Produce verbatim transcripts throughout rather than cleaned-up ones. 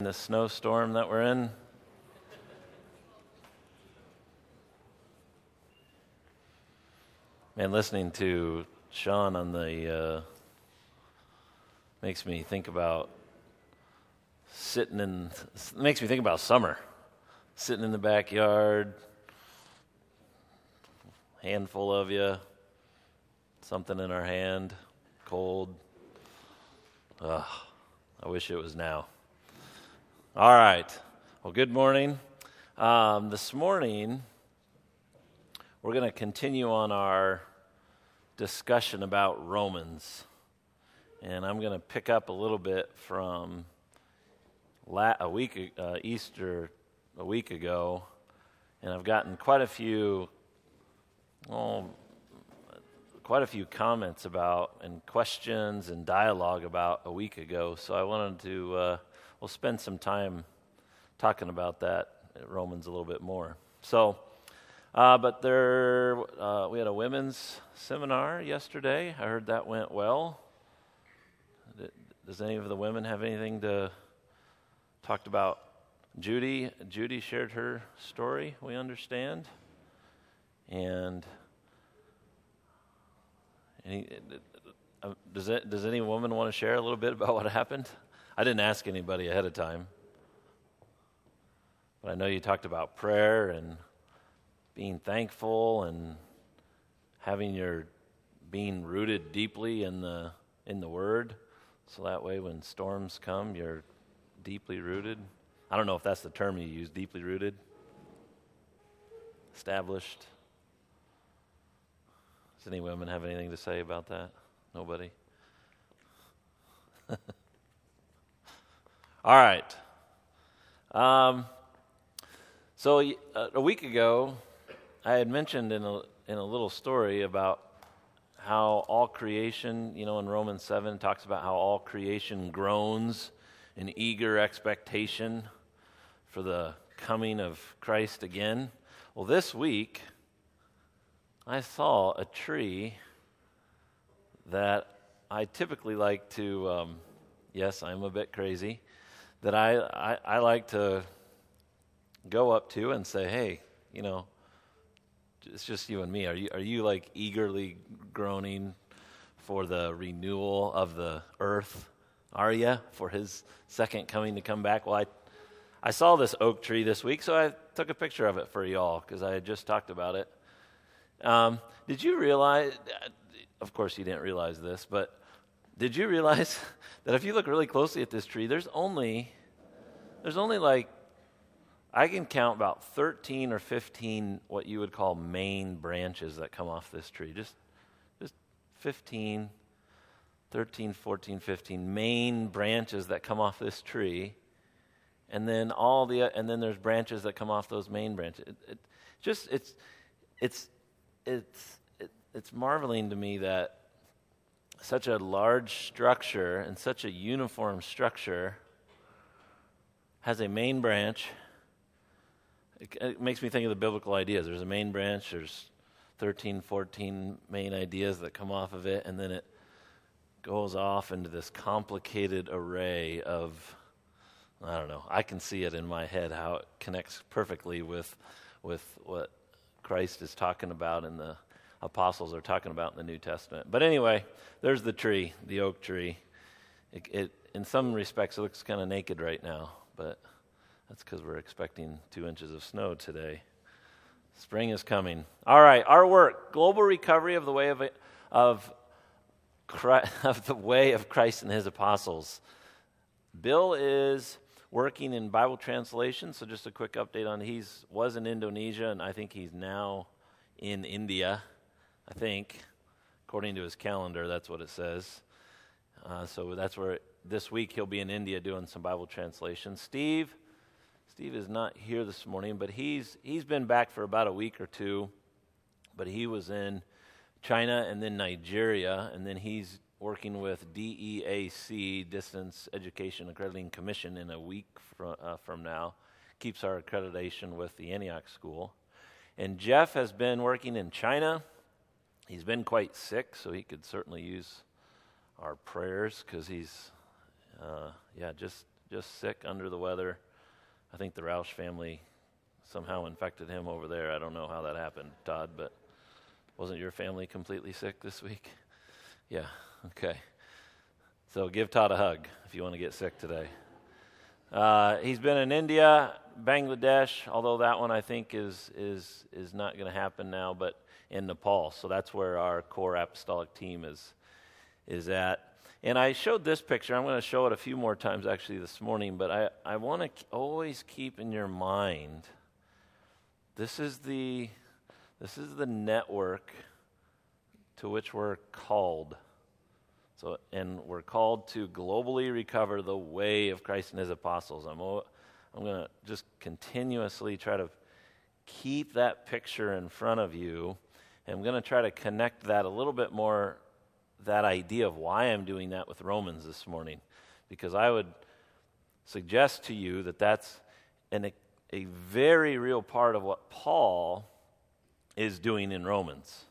The snowstorm that we're in. Man, listening to Sean on the uh, makes me think about sitting in. Makes me think about summer, sitting in the backyard, handful of you, something in our hand, cold. Ugh, I wish it was now. All right. Well, good morning. Um, this morning, we're going to continue on our discussion about Romans. And I'm going to pick up a little bit from la- a week, uh, Easter, a week ago. And I've gotten quite a few, well, quite a few comments about, and questions and dialogue about a week ago. So I wanted to... Uh, We'll spend some time talking about that, Romans, a little bit more. So, uh, but there, uh, we had a women's seminar yesterday. I heard that went well. Does any of the women have anything to talk about? Judy, Judy shared her story, we understand. And any, uh, does it, does any woman want to share a little bit about what happened? I didn't ask anybody ahead of time, but I know you talked about prayer and being thankful and having your being rooted deeply in the in the Word, so that way when storms come, you're deeply rooted. I don't know if that's the term you use, deeply rooted, established. Does any women have anything to say about that? Nobody? All right. Um, so uh, a week ago, I had mentioned in a in a little story about how all creation, you know, in Romans seven, talks about how all creation groans in eager expectation for the coming of Christ again. Well, this week, I saw a tree that I typically like to, um, yes, I'm a bit crazy, that I, I, I like to go up to and say, hey, you know, it's just you and me. Are you are you like eagerly groaning for the renewal of the earth? Are you, for his second coming to come back? Well, I, I saw this oak tree this week, so I took a picture of it for y'all because I had just talked about it. Um, did you realize, of course you didn't realize this, but did you realize that if you look really closely at this tree, there's only, there's only like, I can count about thirteen or fifteen what you would call main branches that come off this tree. Just, just fifteen, thirteen, fourteen, fifteen main branches that come off this tree, and then all the, and then there's branches that come off those main branches. It, it just, it's, it's, it's, it, it's marveling to me that such a large structure and such a uniform structure has a main branch. It, it makes me think of the biblical ideas. There's a main branch, there's thirteen, fourteen main ideas that come off of it, and then it goes off into this complicated array of, I don't know, I can see it in my head how it connects perfectly with, with what Christ is talking about and the apostles are talking about in the New Testament. But anyway, there's the tree, the oak tree. It, it in some respects, it looks kind of naked right now, but that's because we're expecting two inches of snow today. Spring is coming. All right, our work: global recovery of the way of of Christ, of the way of Christ and His apostles. Bill is working in Bible translation, so just a quick update on he's was in Indonesia, and I think he's now in India. I think, according to his calendar, that's what it says. Uh, so that's where this week he'll be in India doing some Bible translation. Steve, Steve is not here this morning, but he's he's been back for about a week or two. But he was in China and then Nigeria, and then he's working with D E A C, Distance Education Accrediting Commission, in a week from, uh, from now. Keeps our accreditation with the Antioch School. And Jeff has been working in China. He's been quite sick, so he could certainly use our prayers because he's, uh, yeah, just just sick, under the weather. I think the Roush family somehow infected him over there. I don't know how that happened, Todd, but wasn't your family completely sick this week? Yeah, okay. So give Todd a hug if you want to get sick today. Uh, he's been in India, Bangladesh, although that one I think is is is not going to happen now, but in Nepal. So that's where our core apostolic team is is at. And I showed this picture. I'm going to show it a few more times actually this morning, but I, I want to k- always keep in your mind, this is the this is the network to which we're called. So, and we're called to globally recover the way of Christ and his apostles. I'm, I'm going to just continuously try to keep that picture in front of you. And I'm going to try to connect that a little bit more, that idea of why I'm doing that with Romans this morning. Because I would suggest to you that that's an, a very real part of what Paul is doing in Romans.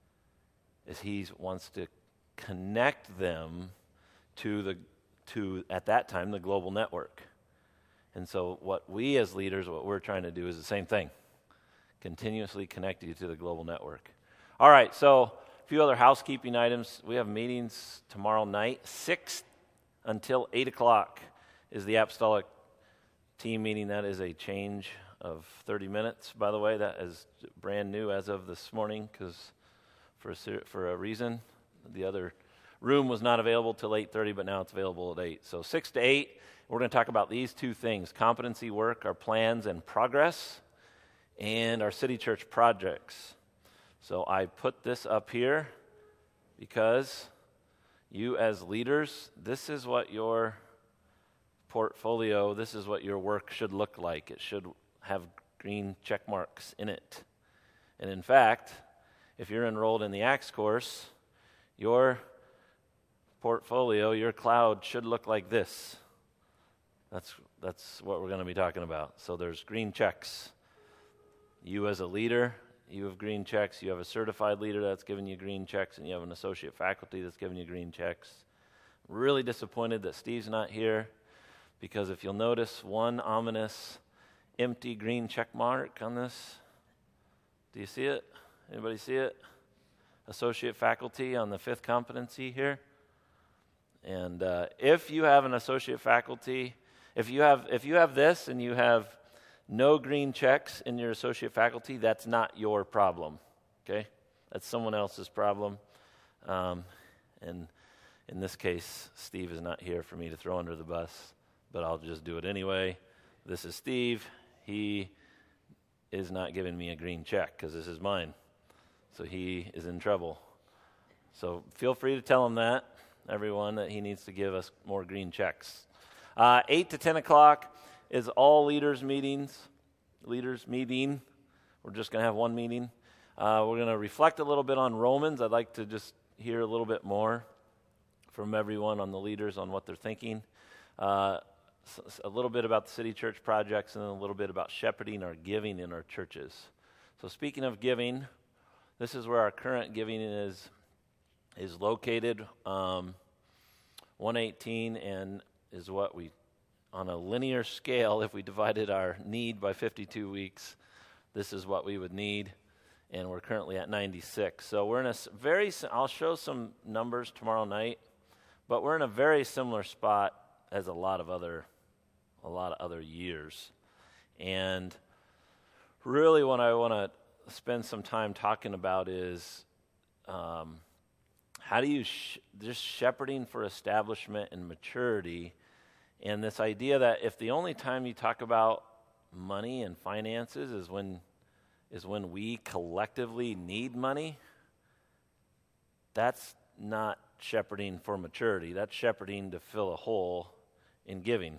Is he wants to connect them to the to at that time the global network. And so what we as leaders, what we're trying to do is the same thing. Continuously connect you to the global network. All right, so a few other housekeeping items. We have meetings tomorrow night, six until eight o'clock is the apostolic team meeting. That is a change of thirty minutes, by the way. That is brand new as of this morning, because for a, for a reason. The other room was not available till eight thirty, but now it's available at eight. So six to eight, we're going to talk about these two things: competency work, our plans and progress, and our city church projects. So I put this up here because you as leaders, this is what your portfolio, this is what your work should look like. It should have green check marks in it. And in fact, if you're enrolled in the Acts course, your portfolio, your cloud should look like this. That's that's what we're going to be talking about. So there's green checks. You as a leader, you have green checks. You have a certified leader that's giving you green checks, and you have an associate faculty that's giving you green checks. I'm really disappointed that Steve's not here, because if you'll notice one ominous empty green check mark on this. Do you see it? Anybody see it? Associate faculty on the fifth competency here. And uh, if you have an associate faculty, if you have if you have this and you have no green checks in your associate faculty, that's not your problem. Okay, that's someone else's problem. Um, and in this case, Steve is not here for me to throw under the bus, but I'll just do it anyway. This is Steve. He is not giving me a green check because this is mine. So he is in trouble. So feel free to tell him that, everyone, that he needs to give us more green checks. Uh, eight to ten o'clock is all leaders meetings. Leaders meeting. We're just going to have one meeting. Uh, we're going to reflect a little bit on Romans. I'd like to just hear a little bit more from everyone on the leaders on what they're thinking. Uh, a little bit about the city church projects, and then a little bit about shepherding our giving in our churches. So speaking of giving, this is where our current giving is is located. Um, one eighteen and is what we, on a linear scale, if we divided our need by fifty-two weeks, this is what we would need, and we're currently at ninety-six. So we're in a very, I'll show some numbers tomorrow night, but we're in a very similar spot as a lot of other, a lot of other years. And really what I want to spend some time talking about is um, how do you sh- just shepherding for establishment and maturity, and this idea that if the only time you talk about money and finances is when is when we collectively need money, that's not shepherding for maturity. That's shepherding to fill a hole in giving.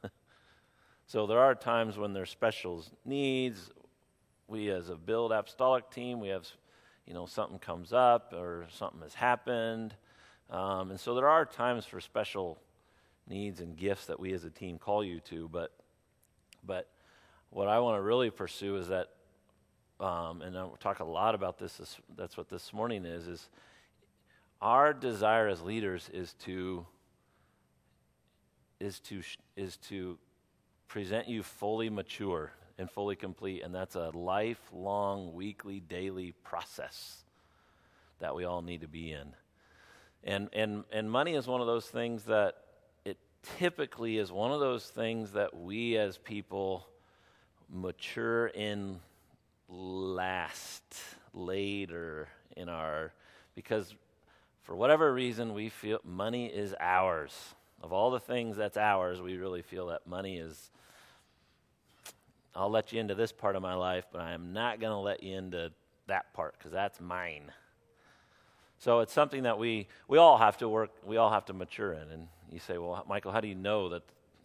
So there are times when there's special needs. We as a Build Apostolic team, we have, you know, something comes up or something has happened. Um, and so there are times for special needs and gifts that we as a team call you to. But but what I want to really pursue is that, um, and I'll talk a lot about this, this, that's what this morning is, is our desire as leaders is to is to sh- is to present you fully mature and fully complete, and that's a lifelong, weekly, daily process that we all need to be in. And and and money is one of those things that it typically is one of those things that we as people mature in last, later in our, because for whatever reason we feel money is ours. Of all the things that's ours, we really feel that money is, I'll let you into this part of my life, but I am not going to let you into that part because that's mine. So it's something that we we all have to work, we all have to mature in. And you say, well, Michael, how do you know that?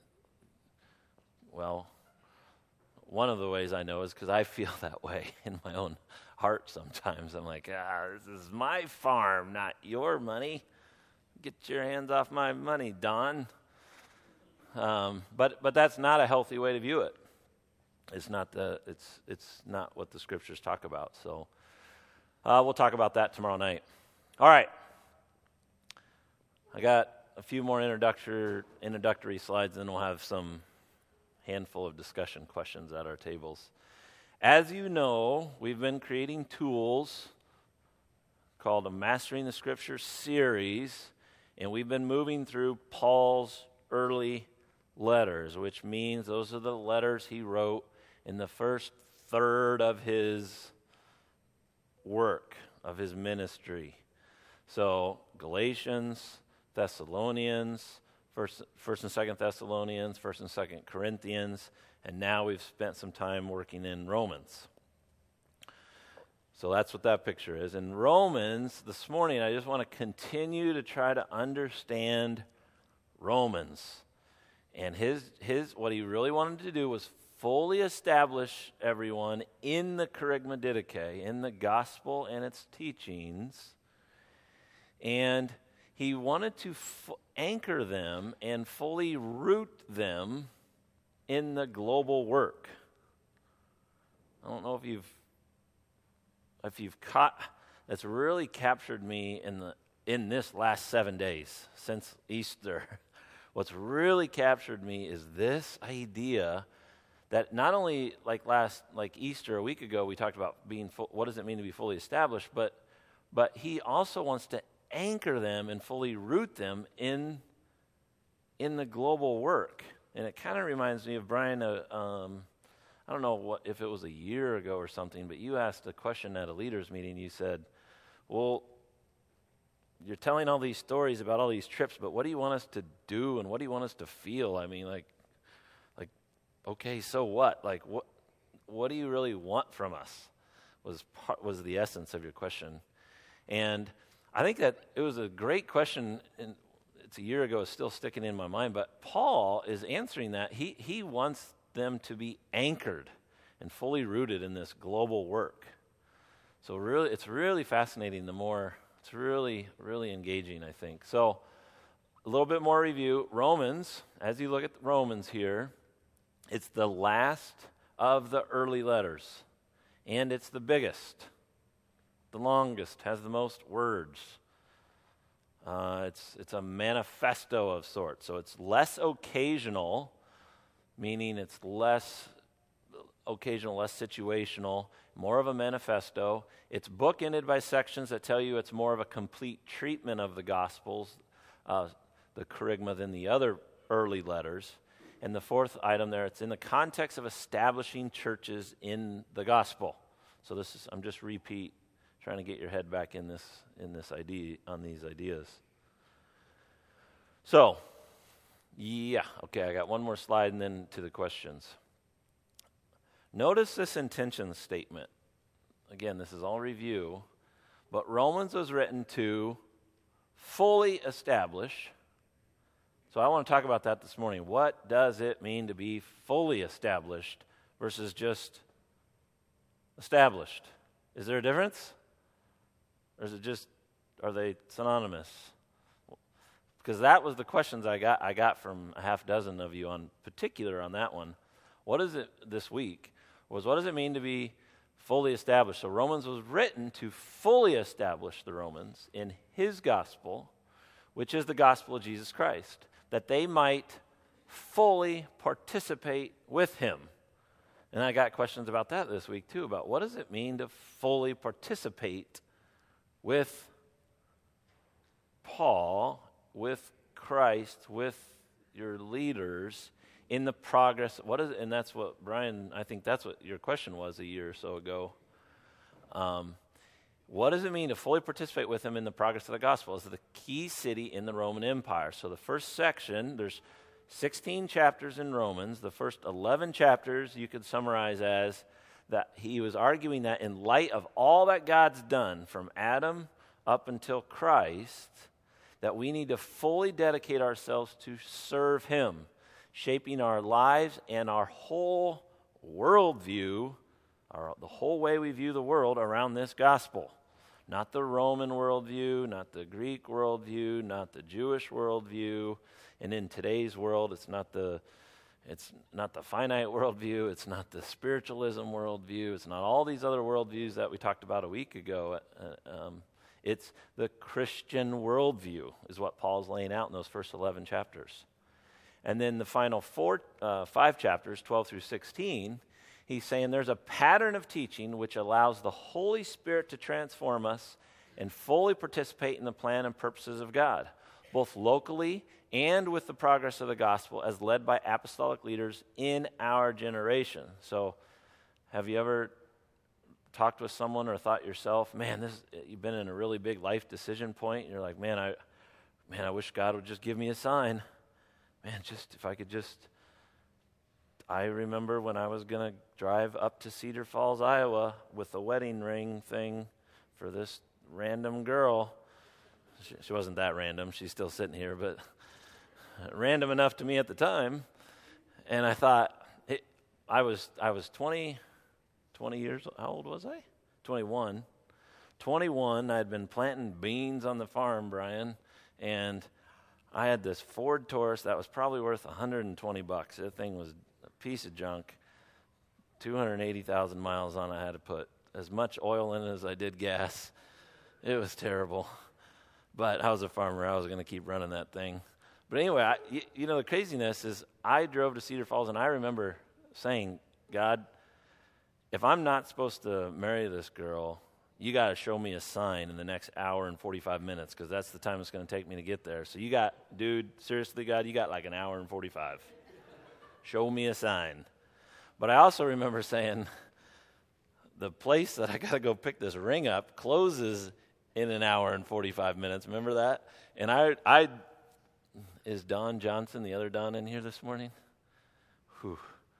Well, one of the ways I know is because I feel that way in my own heart sometimes. I'm like, ah, this is my farm, not your money. Get your hands off my money, Don. Um, but but that's not a healthy way to view it. It's not the it's it's not what the scriptures talk about. So uh, we'll talk about that tomorrow night. All right. I got a few more introductory introductory slides, and then we'll have some handful of discussion questions at our tables. As you know, we've been creating tools called a Mastering the Scriptures series, and we've been moving through Paul's early letters, which means those are the letters he wrote in the first third of his work, of his ministry. So Galatians, Thessalonians, First, First and Second Thessalonians, First and Second Corinthians, and now we've spent some time working in Romans. So that's what that picture is. In Romans, this morning, I just want to continue to try to understand Romans. And his his what he really wanted to do was fully establish everyone in the Kerygma Didache, in the gospel and its teachings. And he wanted to f- anchor them and fully root them in the global work. I don't know if you've if you've caught, that's really captured me in the in this last seven days since Easter. What's really captured me is this idea that not only like last like Easter a week ago we talked about being full, what does it mean to be fully established, but but he also wants to anchor them and fully root them in in the global work. And it kind of reminds me of Brian, uh, um, I don't know what if it was a year ago or something, but you asked a question at a leaders meeting. You said, well, you're telling all these stories about all these trips, but what do you want us to do and what do you want us to feel? I mean, like, like, okay, so what? Like, what what do you really want from us was part, was the essence of your question. And I think that it was a great question, and it's a year ago, it's still sticking in my mind, but Paul is answering that. He he wants them to be anchored and fully rooted in this global work. So really, it's really fascinating the more, it's really, really engaging, I think. So a little bit more review. Romans, as you look at Romans here, it's the last of the early letters, and it's the biggest. The longest, has the most words. Uh, it's it's a manifesto of sorts. So it's less occasional, meaning it's less occasional, less situational, more of a manifesto. It's bookended by sections that tell you it's more of a complete treatment of the Gospels, uh, the Kerygma, than the other early letters. And the fourth item there, it's in the context of establishing churches in the Gospel. So this is, I'm just repeat. Trying to get your head back in this in this idea on these ideas. So, yeah, okay, I got one more slide and then to the questions. Notice this intention statement. Again, this is all review, but Romans was written to fully establish. So I want to talk about that this morning. What does it mean to be fully established versus just established? Is there a difference? Or is it just, are they synonymous? Because that was the questions I got I got from a half dozen of you on particular on that one. What is it this week? Was what does it mean to be fully established? So Romans was written to fully establish the Romans in his gospel, which is the gospel of Jesus Christ, that they might fully participate with him. And I got questions about that this week too, about what does it mean to fully participate with Paul, with Christ, with your leaders in the progress. What is, and that's what, Brian, I think that's what your question was a year or so ago. Um, what does it mean to fully participate with him in the progress of the gospel? It's the key city in the Roman Empire. So the first section, there's sixteen chapters in Romans. The first eleven chapters you could summarize as that he was arguing that in light of all that God's done from Adam up until Christ, that we need to fully dedicate ourselves to serve him, shaping our lives and our whole worldview, our, the whole way we view the world around this gospel. Not the Roman worldview, not the Greek worldview, not the Jewish worldview. And in today's world, it's not the it's not the finite worldview, it's not the spiritualism worldview, it's not all these other worldviews that we talked about a week ago. Uh, um, it's the Christian worldview is what Paul's laying out in those first eleven chapters. And then the final four, uh, five chapters, twelve through sixteen, he's saying there's a pattern of teaching which allows the Holy Spirit to transform us and fully participate in the plan and purposes of God, both locally and with the progress of the gospel as led by apostolic leaders in our generation. So have you ever talked with someone or thought yourself, man, this you've been in a really big life decision point, and you're like, man, I man, I wish God would just give me a sign. Man, just if I could just I remember when I was going to drive up to Cedar Falls, Iowa with a wedding ring thing for this random girl. She, she wasn't that random. She's still sitting here, but random enough to me at the time. And I thought, it, I was I was twenty, twenty years, how old was I? twenty-one. twenty-one, I had been planting beans on the farm, Brian, and I had this Ford Taurus that was probably worth one hundred twenty bucks. That thing was a piece of junk. two hundred eighty thousand miles on it. I had to put as much oil in it as I did gas. It was terrible. But I was a farmer. I was going to keep running that thing. But anyway, I, you, you know, the craziness is I drove to Cedar Falls, and I remember saying, God, if I'm not supposed to marry this girl, you got to show me a sign in the next hour and forty-five minutes, because that's the time it's going to take me to get there. So you got, dude, seriously, God, you got like an hour and forty-five. Show me a sign. But I also remember saying, the place that I got to go pick this ring up closes in an hour and forty-five minutes. Remember that? And I, I, is Don Johnson, the other Don, in here this morning? Whew.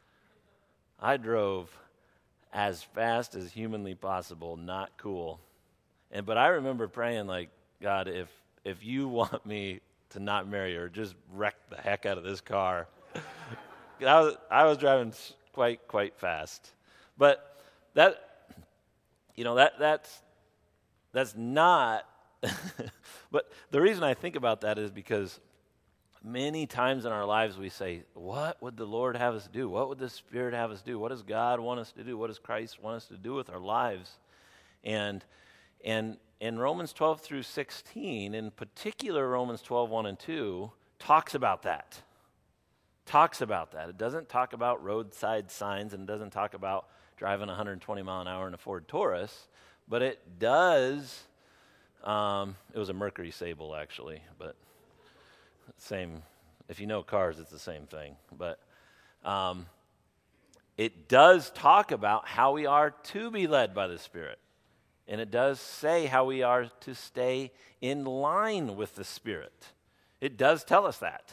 I drove as fast as humanly possible, not cool. And but I remember praying like, God, if if you want me to not marry her, just wreck the heck out of this car. I was I was driving quite quite fast. But that you know that that's that's not but the reason I think about that is because many times in our lives we say, what would the Lord have us do? What would the Spirit have us do? What does God want us to do? What does Christ want us to do with our lives? And and in Romans twelve through sixteen, in particular Romans twelve, one and two, talks about that. Talks about that. It doesn't talk about roadside signs, and it doesn't talk about driving one hundred twenty mile an hour in a Ford Taurus, but it does, um, it was a Mercury Sable actually, but same, if you know cars, it's the same thing. But um, it does talk about how we are to be led by the Spirit. And it does say how we are to stay in line with the Spirit. It does tell us that,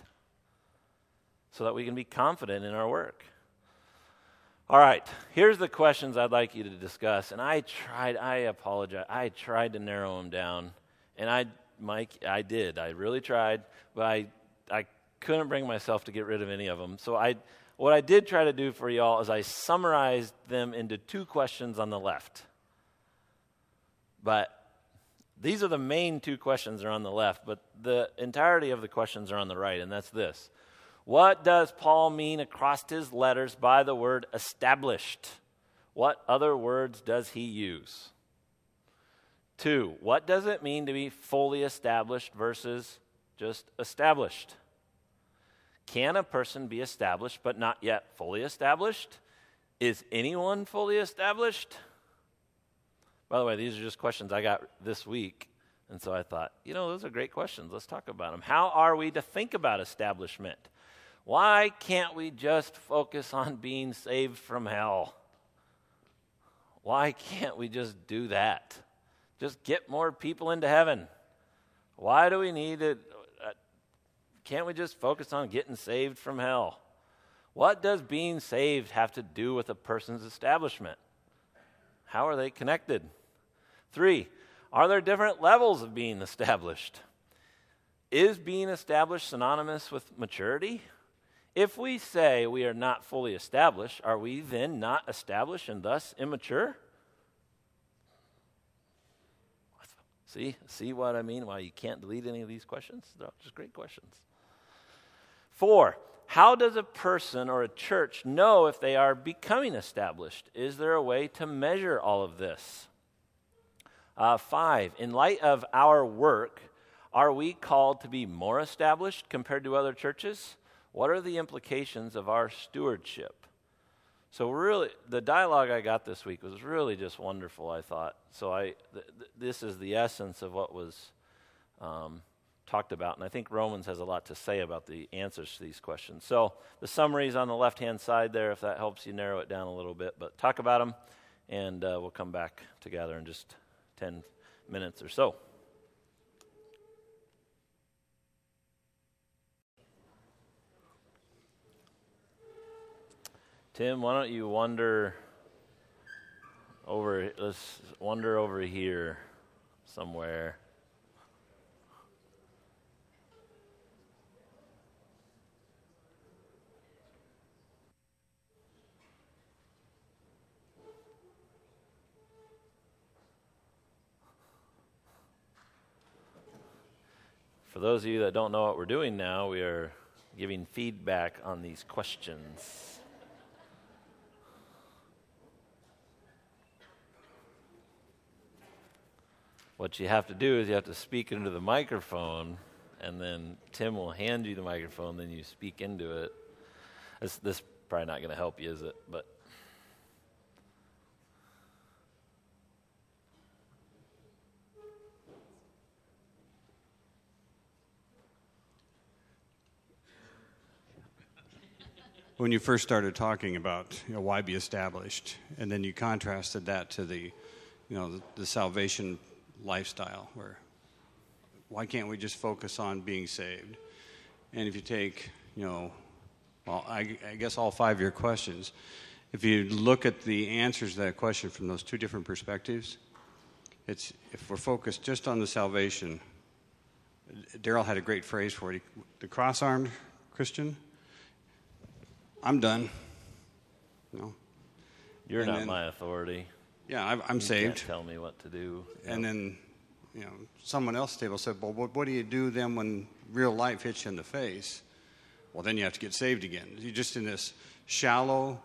so that we can be confident in our work. All right, here's the questions I'd like you to discuss. And I tried, I apologize, I tried to narrow them down. And I, Mike, I did. I really tried, but I I couldn't bring myself to get rid of any of them. So I, what I did try to do for y'all is I summarized them into two questions on the left. But these are the main two questions that are on the left, but the entirety of the questions are on the right, and that's this. What does Paul mean across his letters by the word established? What other words does he use? Two, what does it mean to be fully established versus just established? Can a person be established but not yet fully established? Is anyone fully established? By the way, these are just questions I got this week. And so I thought, you know, those are great questions. Let's talk about them. How are we to think about establishment? Why can't we just focus on being saved from hell? Why can't we just do that? Just get more people into heaven. Why do we need it? Uh, can't we just focus on getting saved from hell? What does being saved have to do with a person's establishment? How are they connected? Three, are there different levels of being established? Is being established synonymous with maturity? If we say we are not fully established, are we then not established and thus immature? See, see what I mean? Why you can't delete any of these questions? They're just great questions. Four, how does a person or a church know if they are becoming established? Is there a way to measure all of this? Uh, five, in light of our work, are we called to be more established compared to other churches? What are the implications of our stewardship? So really, the dialogue I got this week was really just wonderful, I thought. So I, th- th- this is the essence of what was um, talked about. And I think Romans has a lot to say about the answers to these questions. So the summary is on the left-hand side there, if that helps you narrow it down a little bit. But talk about them, and uh, we'll come back together in just ten minutes or so. Tim, why don't you wander over, let's wander over here somewhere. For those of you that don't know what we're doing now, we are giving feedback on these questions. What you have to do is you have to speak into the microphone, and then Tim will hand you the microphone, then you speak into it. This, this is probably not going to help you, is it? But when you first started talking about, you know, why be established, and then you contrasted that to the, you know, the, the salvation lifestyle, where why can't we just focus on being saved? And if you take, you know, well, I, I guess all five of your questions, if you look at the answers to that question from those two different perspectives, it's if we're focused just on the salvation. Daryl had a great phrase for it. The cross-armed Christian. I'm done. No. You're and not then, my authority. Yeah, I'm, I'm you saved. Can't tell me what to do. And then, you know, someone else at the table said, well, what, what do you do then when real life hits you in the face? Well, then you have to get saved again. You're just in this shallow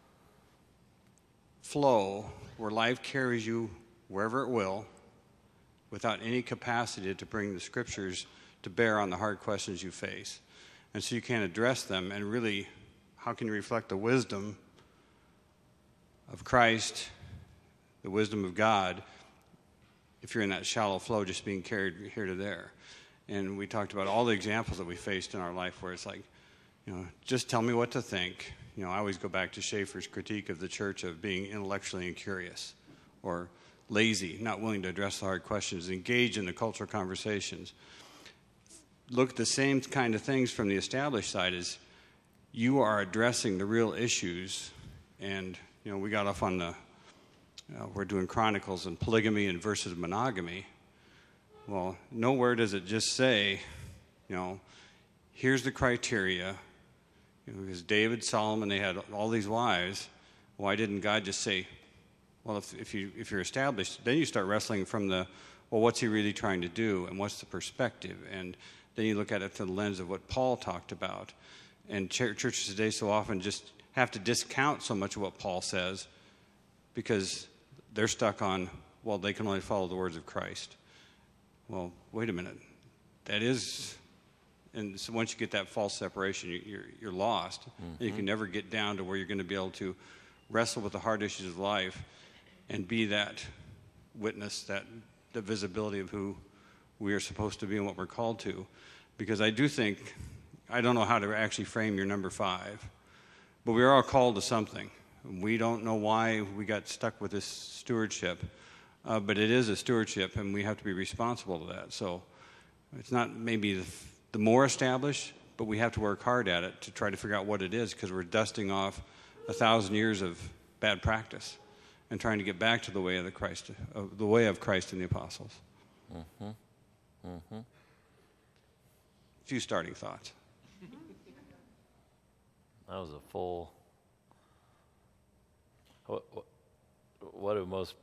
flow where life carries you wherever it will without any capacity to bring the scriptures to bear on the hard questions you face. And so you can't address them, and really, how can you reflect the wisdom of Christ, the wisdom of God, if you're in that shallow flow just being carried here to there? And we talked about all the examples that we faced in our life where it's like, you know, just tell me what to think. You know, I always go back to Schaeffer's critique of the church of being intellectually incurious or lazy, not willing to address the hard questions, engage in the cultural conversations. Look at the same kind of things from the established side as you are addressing the real issues. And, you know, we got off on the, uh, we're doing Chronicles and polygamy and versus monogamy. Well, nowhere does it just say, you know, here's the criteria. You know, because David, Solomon, they had all these wives. Why didn't God just say, well, if, if, you, if you're established, then you start wrestling from the, well, what's he really trying to do, and what's the perspective? And then you look at it through the lens of what Paul talked about. And ch- churches today so often just have to discount so much of what Paul says because they're stuck on, well, they can only follow the words of Christ. Well, wait a minute. That is And so once you get that false separation, you, you're, you're lost. Mm-hmm. And you can never get down to where you're going to be able to wrestle with the hard issues of life and be that witness, that the visibility of who we are supposed to be and what we're called to. Because I do think, I don't know how to actually frame your number five, but we are all called to something. We don't know why we got stuck with this stewardship, uh, but it is a stewardship, and we have to be responsible to that. So it's not maybe the, the more established, but we have to work hard at it to try to figure out what it is, because we're dusting off a thousand years of bad practice and trying to get back to the way of the Christ, uh, the way of Christ and the apostles. Mm-hmm. Mm-hmm. A few starting thoughts. That was a full. What, what, what do most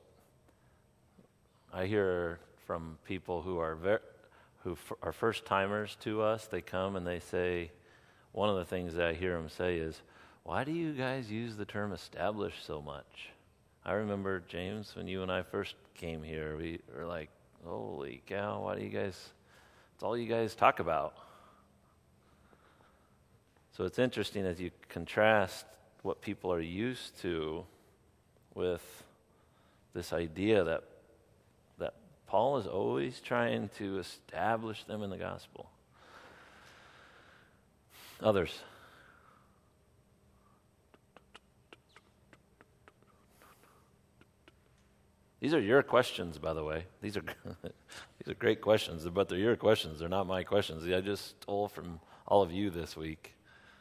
I hear from people who are ver, who f- are first timers to us? They come and they say, one of the things that I hear them say is, "Why do you guys use the term established so much?" I remember, James, when you and I first came here, we were like, "Holy cow! Why do you guys? It's all you guys talk about." So it's interesting as you contrast what people are used to with this idea that that Paul is always trying to establish them in the gospel. Others. These are your questions, by the way. These are these are great questions, but they're your questions. They're not my questions. I just stole from all of you this week.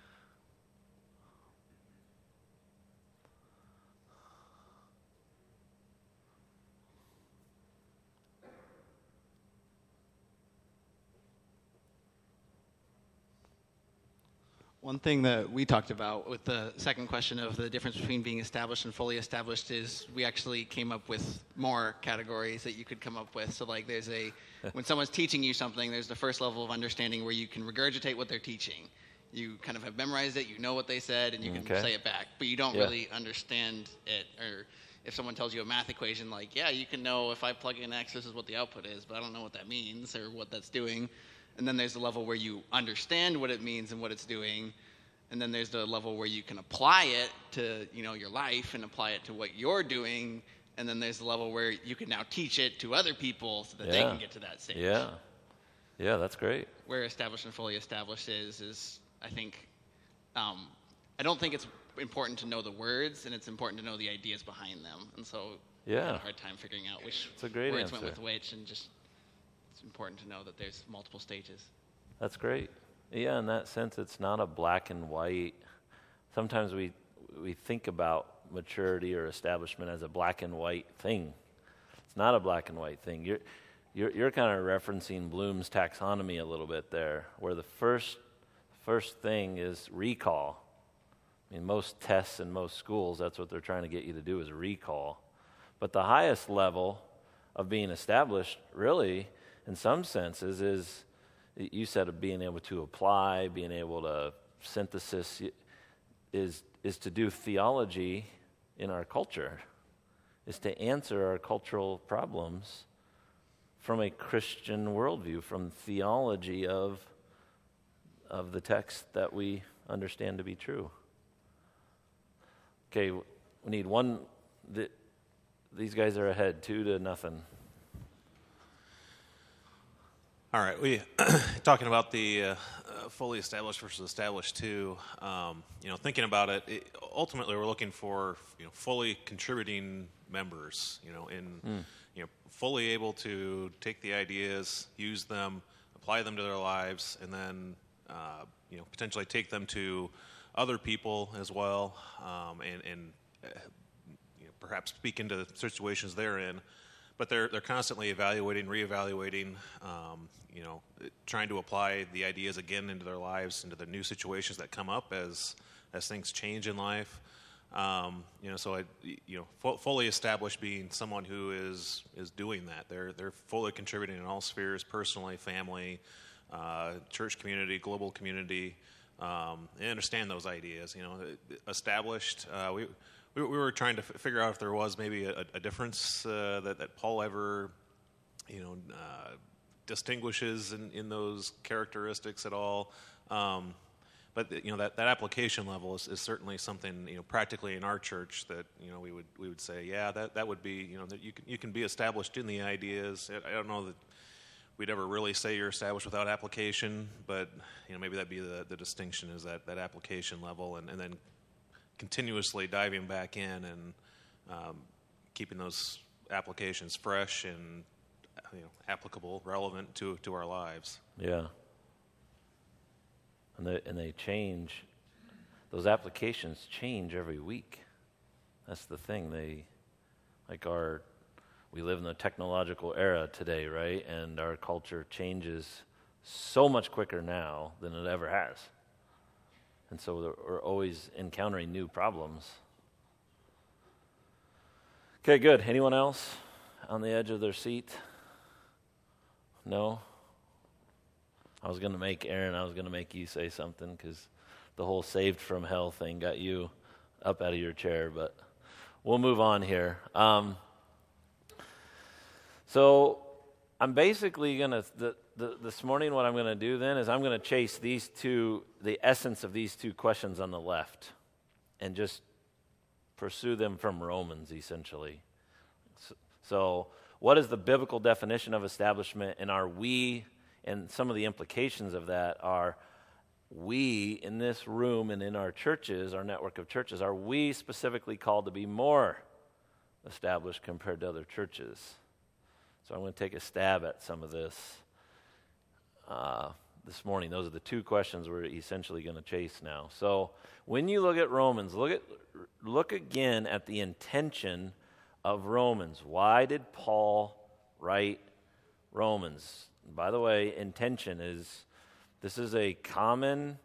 One thing that we talked about with the second question of the difference between being established and fully established is we actually came up with more categories that you could come up with. So like there's a, when someone's teaching you something, there's the first level of understanding where you can regurgitate what they're teaching. You kind of have memorized it, you know what they said, and you can okay. say it back, but you don't yeah. really understand it. Or if someone tells you a math equation, like, yeah, you can know if I plug in X, this is what the output is, but I don't know what that means or what that's doing. And then there's the level where you understand what it means and what it's doing. And then there's the level where you can apply it to, you know, your life and apply it to what you're doing. And then there's the level where you can now teach it to other people so that yeah. they can get to that stage. Yeah. Yeah, that's great. Where established and fully established is, is I think, um, I don't think it's important to know the words, and it's important to know the ideas behind them. And so yeah. I had a hard time figuring out which it's a great words answer. went with which, and just it's important to know that there's multiple stages. That's great. Yeah, in that sense, it's not a black and white. Sometimes we we think about maturity or establishment as a black and white thing. It's not a black and white thing. You're you're, you're kind of referencing Bloom's taxonomy a little bit there, where the first first thing is recall. I mean, most tests in most schools, that's what they're trying to get you to do is recall. But the highest level of being established, really, in some senses, is, you said, of being able to apply, being able to synthesis, is is to do theology in our culture, is to answer our cultural problems from a Christian worldview, from theology of of the text that we understand to be true. Okay, we need one. The, these guys are ahead, two to nothing. All right, we talking about the uh, uh, fully established versus established too. Um, you know, thinking about it, it, ultimately we're looking for you know fully contributing members. You know, in mm. you know fully able to take the ideas, use them, apply them to their lives, and then uh, you know potentially take them to other people as well, um, and, and uh, you know, perhaps speak into situations they're in. But they're they're constantly evaluating, reevaluating, um, you know, trying to apply the ideas again into their lives, into the new situations that come up as as things change in life. Um, you know, so I, you know, f- fully established being someone who is is doing that. They're they're fully contributing in all spheres, personally, family, uh, church community, global community, um, and understand those ideas. You know, established. Uh, we. We were trying to f- figure out if there was maybe a, a difference uh, that, that Paul ever, you know, uh, distinguishes in, in those characteristics at all. Um, but you know that, that application level is, is certainly something, you know, practically in our church that, you know, we would we would say, yeah, that, that would be, you know, that you can you can be established in the ideas. I don't know that we'd ever really say you're established without application, but you know, maybe that'd be the, the distinction, is that, that application level, and, and then continuously diving back in and um, keeping those applications fresh and, you know, applicable, relevant to to our lives. Yeah. And they, and they change. Those applications change every week. That's the thing. They, like our, we live in the technological era today, right? And our culture changes so much quicker now than it ever has. And so we're always encountering new problems. Okay, good. Anyone else on the edge of their seat? No? I was going to make Aaron, I was going to make you say something because the whole saved from hell thing got you up out of your chair, but we'll move on here. Um, so I'm basically going to, the, the, this morning what I'm going to do then is I'm going to chase these two, the essence of these two questions on the left, and just pursue them from Romans, essentially. So, so what is the biblical definition of establishment, and are we, and some of the implications of that are, we in this room and in our churches, our network of churches, are we specifically called to be more established compared to other churches? So I'm going to take a stab at some of this uh, this morning. Those are the two questions we're essentially going to chase now. So when you look at Romans, look at look again at the intention of Romans. Why did Paul write Romans? By the way, intention is, this is a common,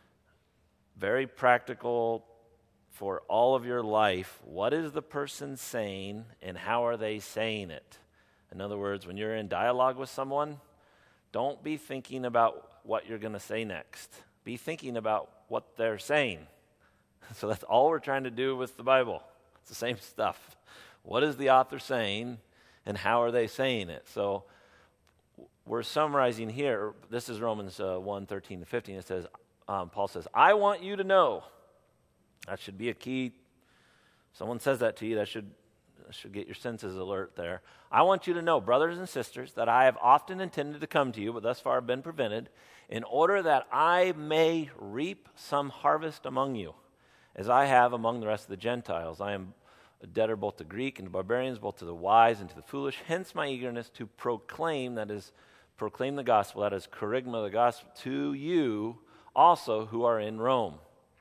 very practical for all of your life. What is the person saying, and how are they saying it? In other words, when you're in dialogue with someone, don't be thinking about what you're going to say next. Be thinking about what they're saying. So that's all we're trying to do with the Bible. It's the same stuff. What is the author saying, and how are they saying it? So we're summarizing here. This is Romans uh, one, thirteen to fifteen. It says, um, Paul says, I want you to know. That should be a key. Someone says that to you, that should, that should get your senses alert there. I want you to know, brothers and sisters, that I have often intended to come to you, but thus far have been prevented, in order that I may reap some harvest among you, as I have among the rest of the Gentiles. I am a debtor both to Greek and to barbarians, both to the wise and to the foolish. Hence my eagerness to proclaim, that is, proclaim the gospel, that is, kerygma, the gospel, to you also who are in Rome.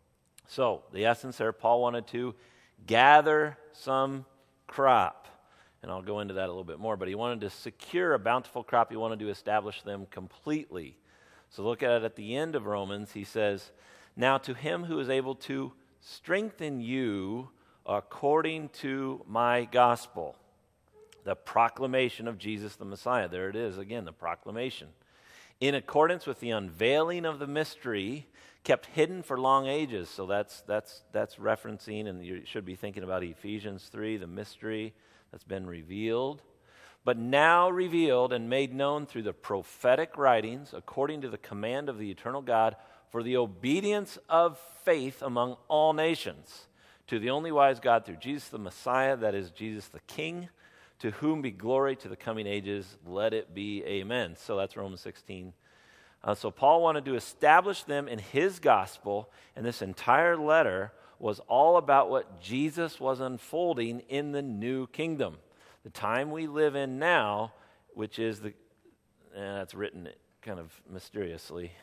So, the essence there, Paul wanted to gather some crop. And I'll go into that a little bit more. But he wanted to secure a bountiful crop. He wanted to establish them completely. So look at it at the end of Romans. He says, now to him who is able to strengthen you according to my gospel, the proclamation of Jesus the Messiah. There it is again, the proclamation. In accordance with the unveiling of the mystery kept hidden for long ages. So that's that's that's referencing, and you should be thinking about Ephesians three, the mystery that's been revealed, but now revealed and made known through the prophetic writings, according to the command of the eternal God, for the obedience of faith among all nations, to the only wise God through Jesus the Messiah, that is Jesus the King, to whom be glory to the coming ages. Let it be amen. So that's Romans sixteen. Uh, so Paul wanted to establish them in his gospel, and this entire letter was all about what Jesus was unfolding in the new kingdom. The time we live in now, which is the, and that's written kind of mysteriously.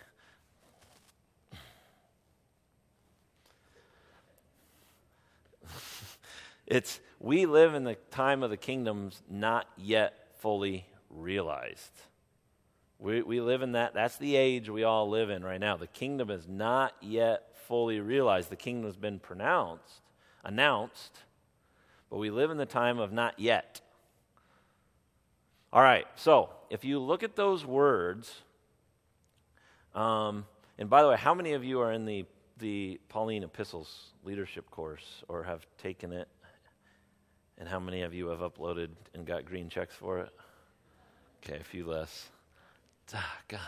It's, we live in the time of the kingdoms not yet fully realized. We we live in that, that's the age we all live in right now. The kingdom is not yet fully realized. The kingdom has been pronounced, announced, but we live in the time of not yet. All right, so if you look at those words, um, and by the way, how many of you are in the, the Pauline Epistles leadership course or have taken it? And how many of you have uploaded and got green checks for it? Okay, a few less. ah, God,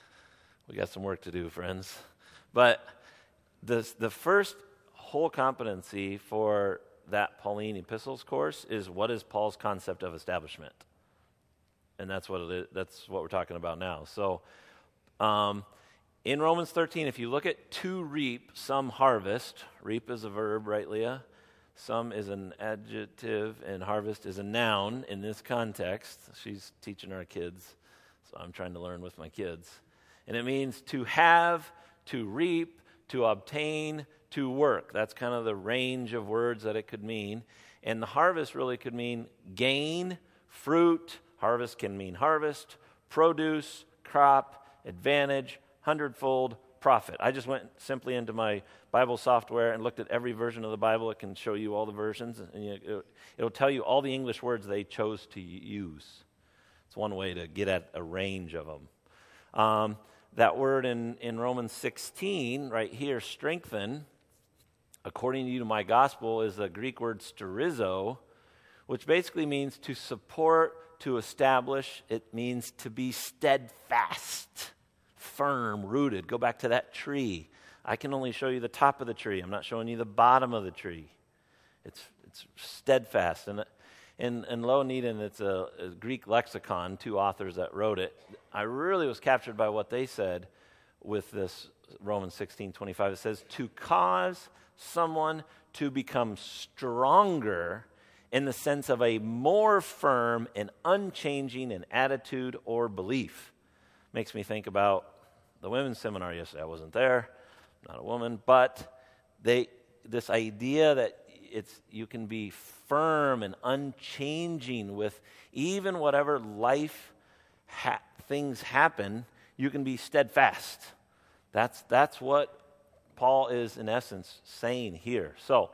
we got some work to do, friends. But the, the first whole competency for that Pauline epistles course is what is Paul's concept of establishment? And that's what it is, that's what we're talking about now. So um, in Romans thirteen, if you look at to reap, some harvest. Reap is a verb, right, Leah? Some is an adjective, and harvest is a noun in this context. She's teaching our kids, so I'm trying to learn with my kids. And it means to have, to reap, to obtain, to work. That's kind of the range of words that it could mean. And the harvest really could mean gain, fruit. Harvest can mean harvest, produce, crop, advantage, hundredfold, profit. I just went simply into my Bible software and looked at every version of the Bible. It can show you all the versions, and you, it'll tell you all the English words they chose to use. It's one way to get at a range of them. Um, that word in, in Romans sixteen, right here, strengthen, according to you to my gospel, is the Greek word sterizo, which basically means to support, to establish. It means to be steadfast, firm, rooted. Go back to that tree. I can only show you the top of the tree. I'm not showing you the bottom of the tree. It's it's steadfast. And in, in Louw-Newton, it's a, a Greek lexicon, two authors that wrote it. I really was captured by what they said with this Romans sixteen twenty-five. It says, to cause someone to become stronger in the sense of a more firm and unchanging in attitude or belief. Makes me think about the women's seminar yesterday. I wasn't there, not a woman, but they this idea that it's you can be firm and unchanging with even whatever life ha- things happen, you can be steadfast. That's that's what Paul is in essence saying here. So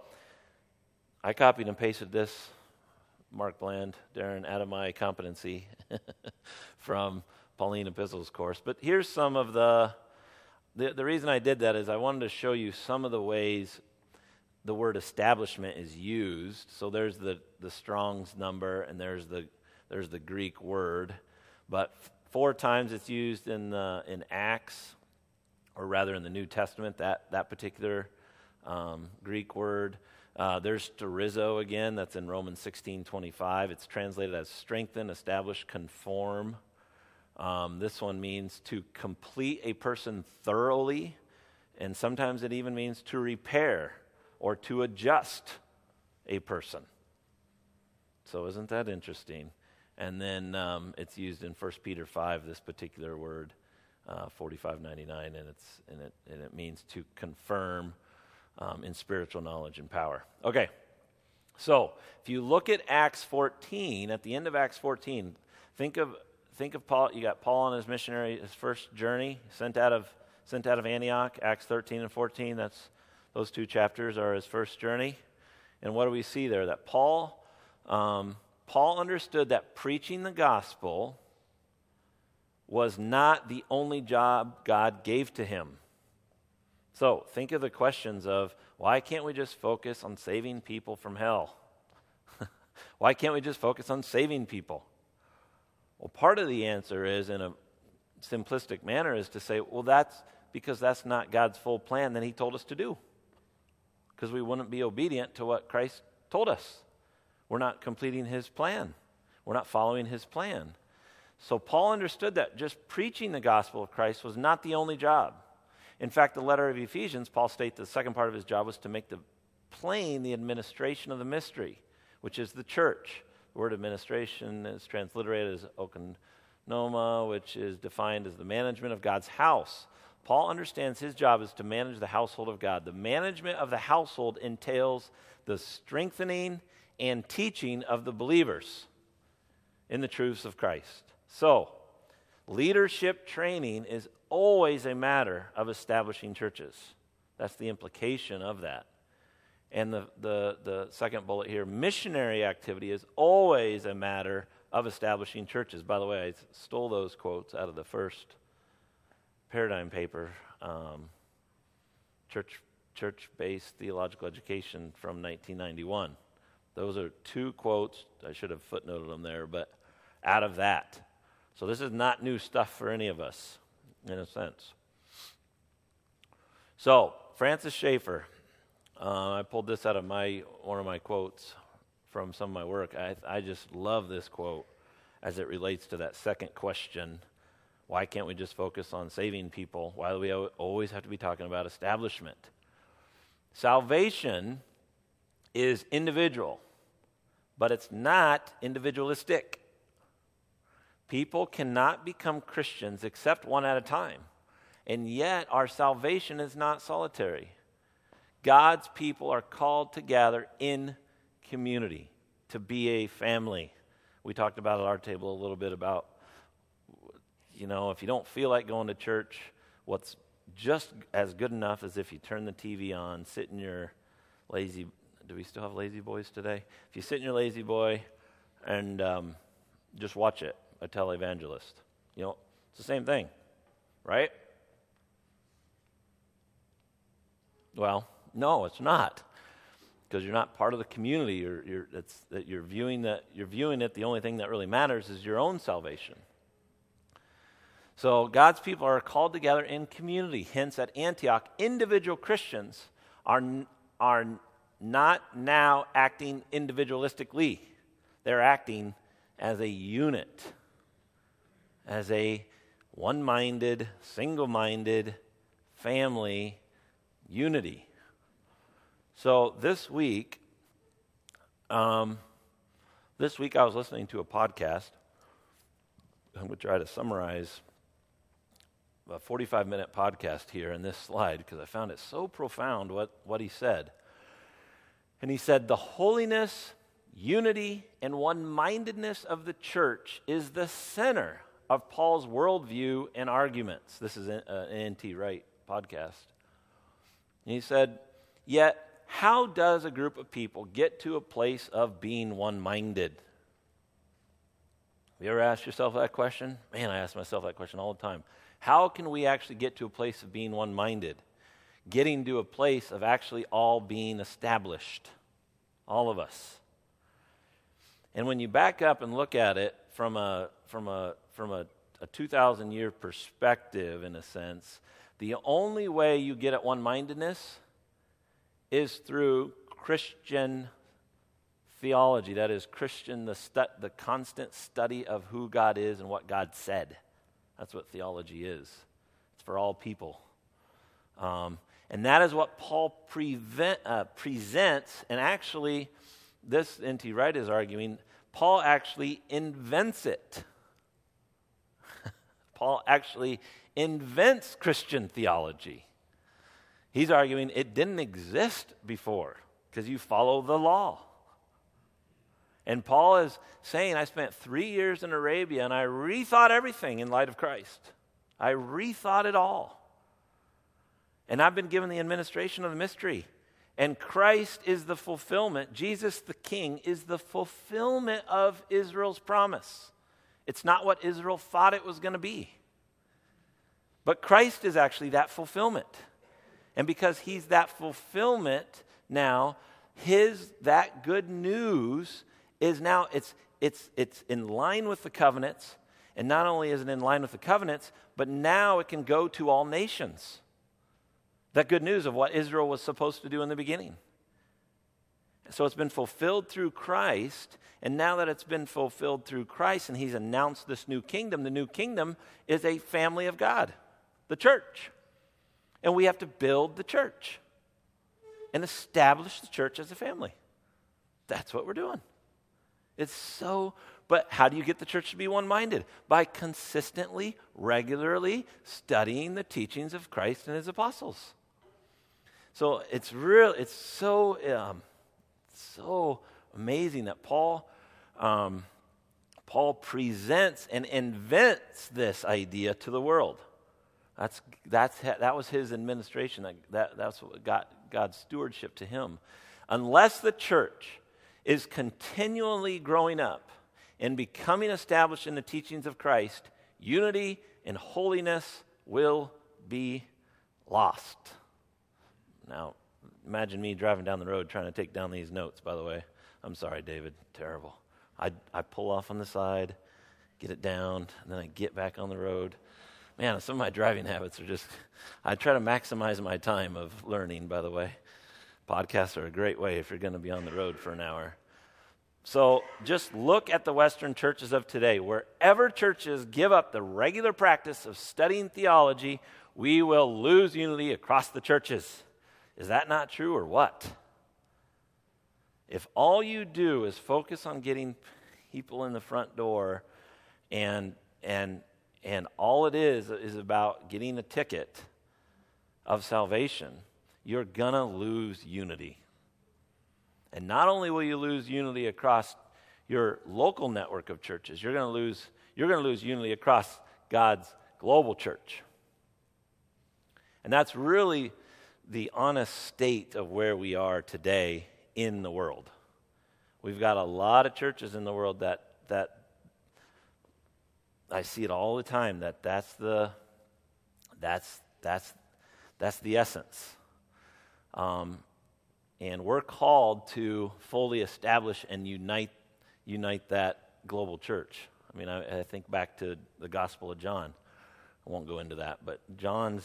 I copied and pasted this, Mark Bland, Darren, out of my competency from Pauline Epistles course. But here's some of the, the, the reason I did that is I wanted to show you some of the ways the word establishment is used. So there's the, the Strong's number, and there's the there's the Greek word. But f- four times it's used in the, in Acts, or rather in the New Testament, that, that particular um, Greek word. Uh, there's sterizo again, that's in Romans sixteen twenty-five. It's translated as strengthen, establish, conform. Um, this one means to complete a person thoroughly, and sometimes it even means to repair or to adjust a person. So isn't that interesting? And then um, it's used in First Peter five, this particular word, uh, forty-five ninety-nine, and it's and it and it means to confirm um, in spiritual knowledge and power. Okay, so if you look at Acts fourteen, at the end of Acts fourteen, think of think of Paul. You got Paul on his missionary, his first journey, sent out of sent out of Antioch. Acts thirteen and fourteen. That's those two chapters are his first journey. And what do we see there? That Paul, um, Paul understood that preaching the gospel was not the only job God gave to him. So think of the questions of, why can't we just focus on saving people from hell? Why can't we just focus on saving people? Well, part of the answer is, in a simplistic manner, is to say, well, that's because that's not God's full plan that he told us to do. Because we wouldn't be obedient to what Christ told us. We're not completing his plan. We're not following his plan. So Paul understood that just preaching the gospel of Christ was not the only job. In fact, the letter of Ephesians, Paul states the second part of his job was to make the plain the administration of the mystery, which is the church. The word administration is transliterated as oikonomia, which is defined as the management of God's house. Paul understands his job is to manage the household of God. The management of the household entails the strengthening and teaching of the believers in the truths of Christ. So, leadership training is always a matter of establishing churches. That's the implication of that. And the, the, the second bullet here, missionary activity is always a matter of establishing churches. By the way, I stole those quotes out of the first paradigm paper, um, church, church-based theological education from nineteen ninety-one. Those are two quotes. I should have footnoted them there, but out of that. So this is not new stuff for any of us, in a sense. So, Francis Schaeffer, uh, I pulled this out of my one of my quotes from some of my work. I, I just love this quote as it relates to that second question. Why can't we just focus on saving people? Why do we always have to be talking about establishment? Salvation is individual, but it's not individualistic. People cannot become Christians except one at a time. And yet our salvation is not solitary. God's people are called to gather in community, to be a family. We talked about at our table a little bit about, you know, if you don't feel like going to church, what's just as good enough as if you turn the T V on, sit in your lazy, do we still have lazy boys today? If you sit in your lazy boy and um, just watch it, a televangelist. You know, it's the same thing, right? Well, no, it's not, because you're not part of the community. You're, you're, it's, that you're viewing that you're viewing it. The only thing that really matters is your own salvation. So God's people are called together in community. Hence, at Antioch, individual Christians are are not now acting individualistically. They're acting as a unit, as a one-minded, single-minded family unity. So this week, um, this week I was listening to a podcast. I'm going to try to summarize a forty-five minute podcast here in this slide because I found it so profound what, what he said. And he said, the holiness, unity, and one-mindedness of the church is the center of Paul's worldview and arguments. This is an N T Wright podcast. And he said, yet how does a group of people get to a place of being one-minded? Have you ever asked yourself that question? Man, I ask myself that question all the time. How can we actually get to a place of being one-minded? Getting to a place of actually all being established. All of us. And when you back up and look at it from a from a from a, a two thousand year perspective, in a sense, the only way you get at one-mindedness is through Christian theology. That is, Christian, the stu- the constant study of who God is and what God said. That's what theology is. It's for all people. Um, and that is what Paul prevent, uh, presents, and actually, this N T Wright is arguing, Paul actually invents it. Paul actually invents Christian theology. He's arguing it didn't exist before because you follow the law. And Paul is saying, I spent three years in Arabia and I rethought everything in light of Christ. I rethought it all. And I've been given the administration of the mystery. And Christ is the fulfillment. Jesus the King is the fulfillment of Israel's promise. It's not what Israel thought it was going to be. But Christ is actually that fulfillment. And because he's that fulfillment now, his that good news is now, it's it's it's in line with the covenants. And not only is it in line with the covenants, but now it can go to all nations. That good news of what Israel was supposed to do in the beginning. So it's been fulfilled through Christ, and now that it's been fulfilled through Christ and he's announced this new kingdom, the new kingdom is a family of God, the church. And we have to build the church and establish the church as a family. That's what we're doing. It's so, but how do you get the church to be one-minded? By consistently, regularly studying the teachings of Christ and his apostles. So it's real, it's so, um, so amazing that Paul, um, Paul presents and invents this idea to the world. That's that's that was his administration. That, that that's what got God's stewardship to him. Unless the church is continually growing up and becoming established in the teachings of Christ, unity and holiness will be lost. Now, imagine me driving down the road trying to take down these notes, by the way. I'm sorry, David. Terrible. I I pull off on the side, get it down, and then I get back on the road. Man, some of my driving habits are just, I try to maximize my time of learning, by the way. Podcasts are a great way if you're going to be on the road for an hour. So just look at the Western churches of today. Wherever churches give up the regular practice of studying theology, we will lose unity across the churches. Is that not true or what? If all you do is focus on getting people in the front door and and and all it is is about getting a ticket of salvation, you're going to lose unity. And not only will you lose unity across your local network of churches, you're going to lose you're going to lose unity across God's global church. And that's really the honest state of where we are today in the world. We've got a lot of churches in the world that that I see it all the time that that's the that's that's that's the essence. Um And we're called to fully establish and unite unite that global church. I mean, I, I think back to the Gospel of John. I won't go into that, but John's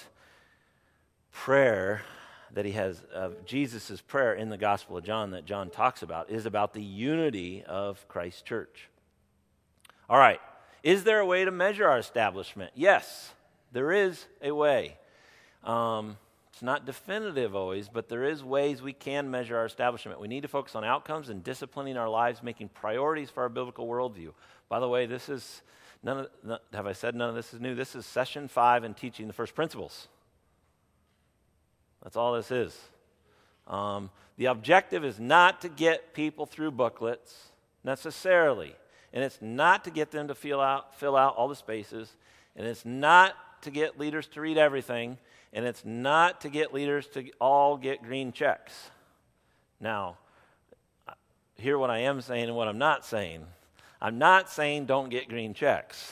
prayer that he has, of Jesus' prayer in the Gospel of John that John talks about, is about the unity of Christ's church. All right, is there a way to measure our establishment? Yes, there is a way. Um... It's not definitive always, but there is ways we can measure our establishment. We need to focus on outcomes and disciplining our lives, making priorities for our biblical worldview. By the way, this is, none of, not, have I said none of this is new? This is session five in teaching the first principles. That's all this is. Um, the objective is not to get people through booklets necessarily, and it's not to get them to fill out, fill out all the spaces, and it's not to get leaders to read everything, and it's not to get leaders to all get green checks. Now, hear what I am saying and what I'm not saying. I'm not saying don't get green checks.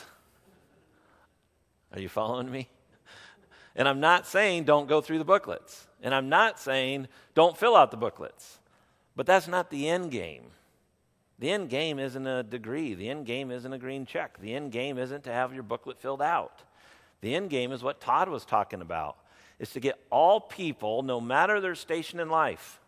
Are you following me? And I'm not saying don't go through the booklets. And I'm not saying don't fill out the booklets. But that's not the end game. The end game isn't a degree. The end game isn't a green check. The end game isn't to have your booklet filled out. The end game is what Todd was talking about. Is to get all people, no matter their station in life,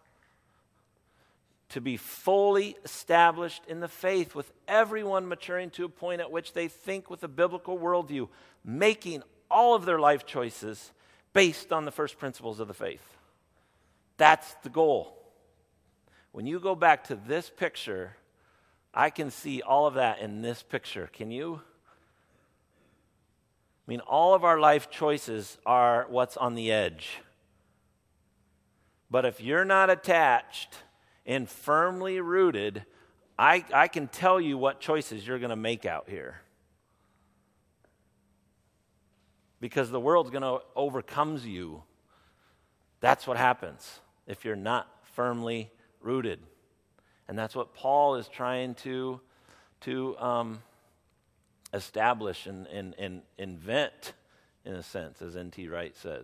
to be fully established in the faith, with everyone maturing to a point at which they think with a biblical worldview, making all of their life choices based on the first principles of the faith. That's the goal. When you go back to this picture, I can see all of that in this picture. Can you? I mean, all of our life choices are what's on the edge. But if you're not attached and firmly rooted, I, I can tell you what choices you're going to make out here. Because the world's going to overcome you. That's what happens if you're not firmly rooted. And that's what Paul is trying to, to um, establish and, and, and invent, in a sense, as N T Wright says.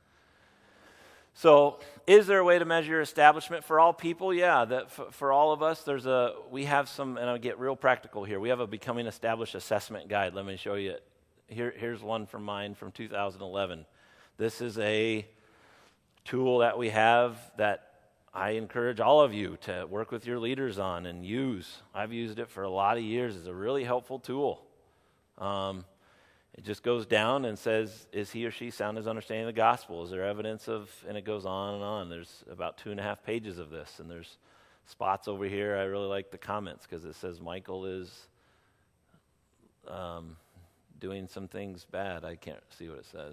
So, is there a way to measure establishment for all people? Yeah, that f- for all of us, there's a we have some, and I'll get real practical here. We have a Becoming Established assessment guide. Let me show you it. Here, here's one from mine from two thousand eleven. This is a tool that we have that I encourage all of you to work with your leaders on and use. I've used it for a lot of years. It's a really helpful tool. Um, it just goes down and says, is he or she sound in his understanding of the gospel? Is there evidence of, and it goes on and on. There's about two and a half pages of this, and there's spots over here. I really like the comments because it says Michael is um, doing some things bad. I can't see what it says.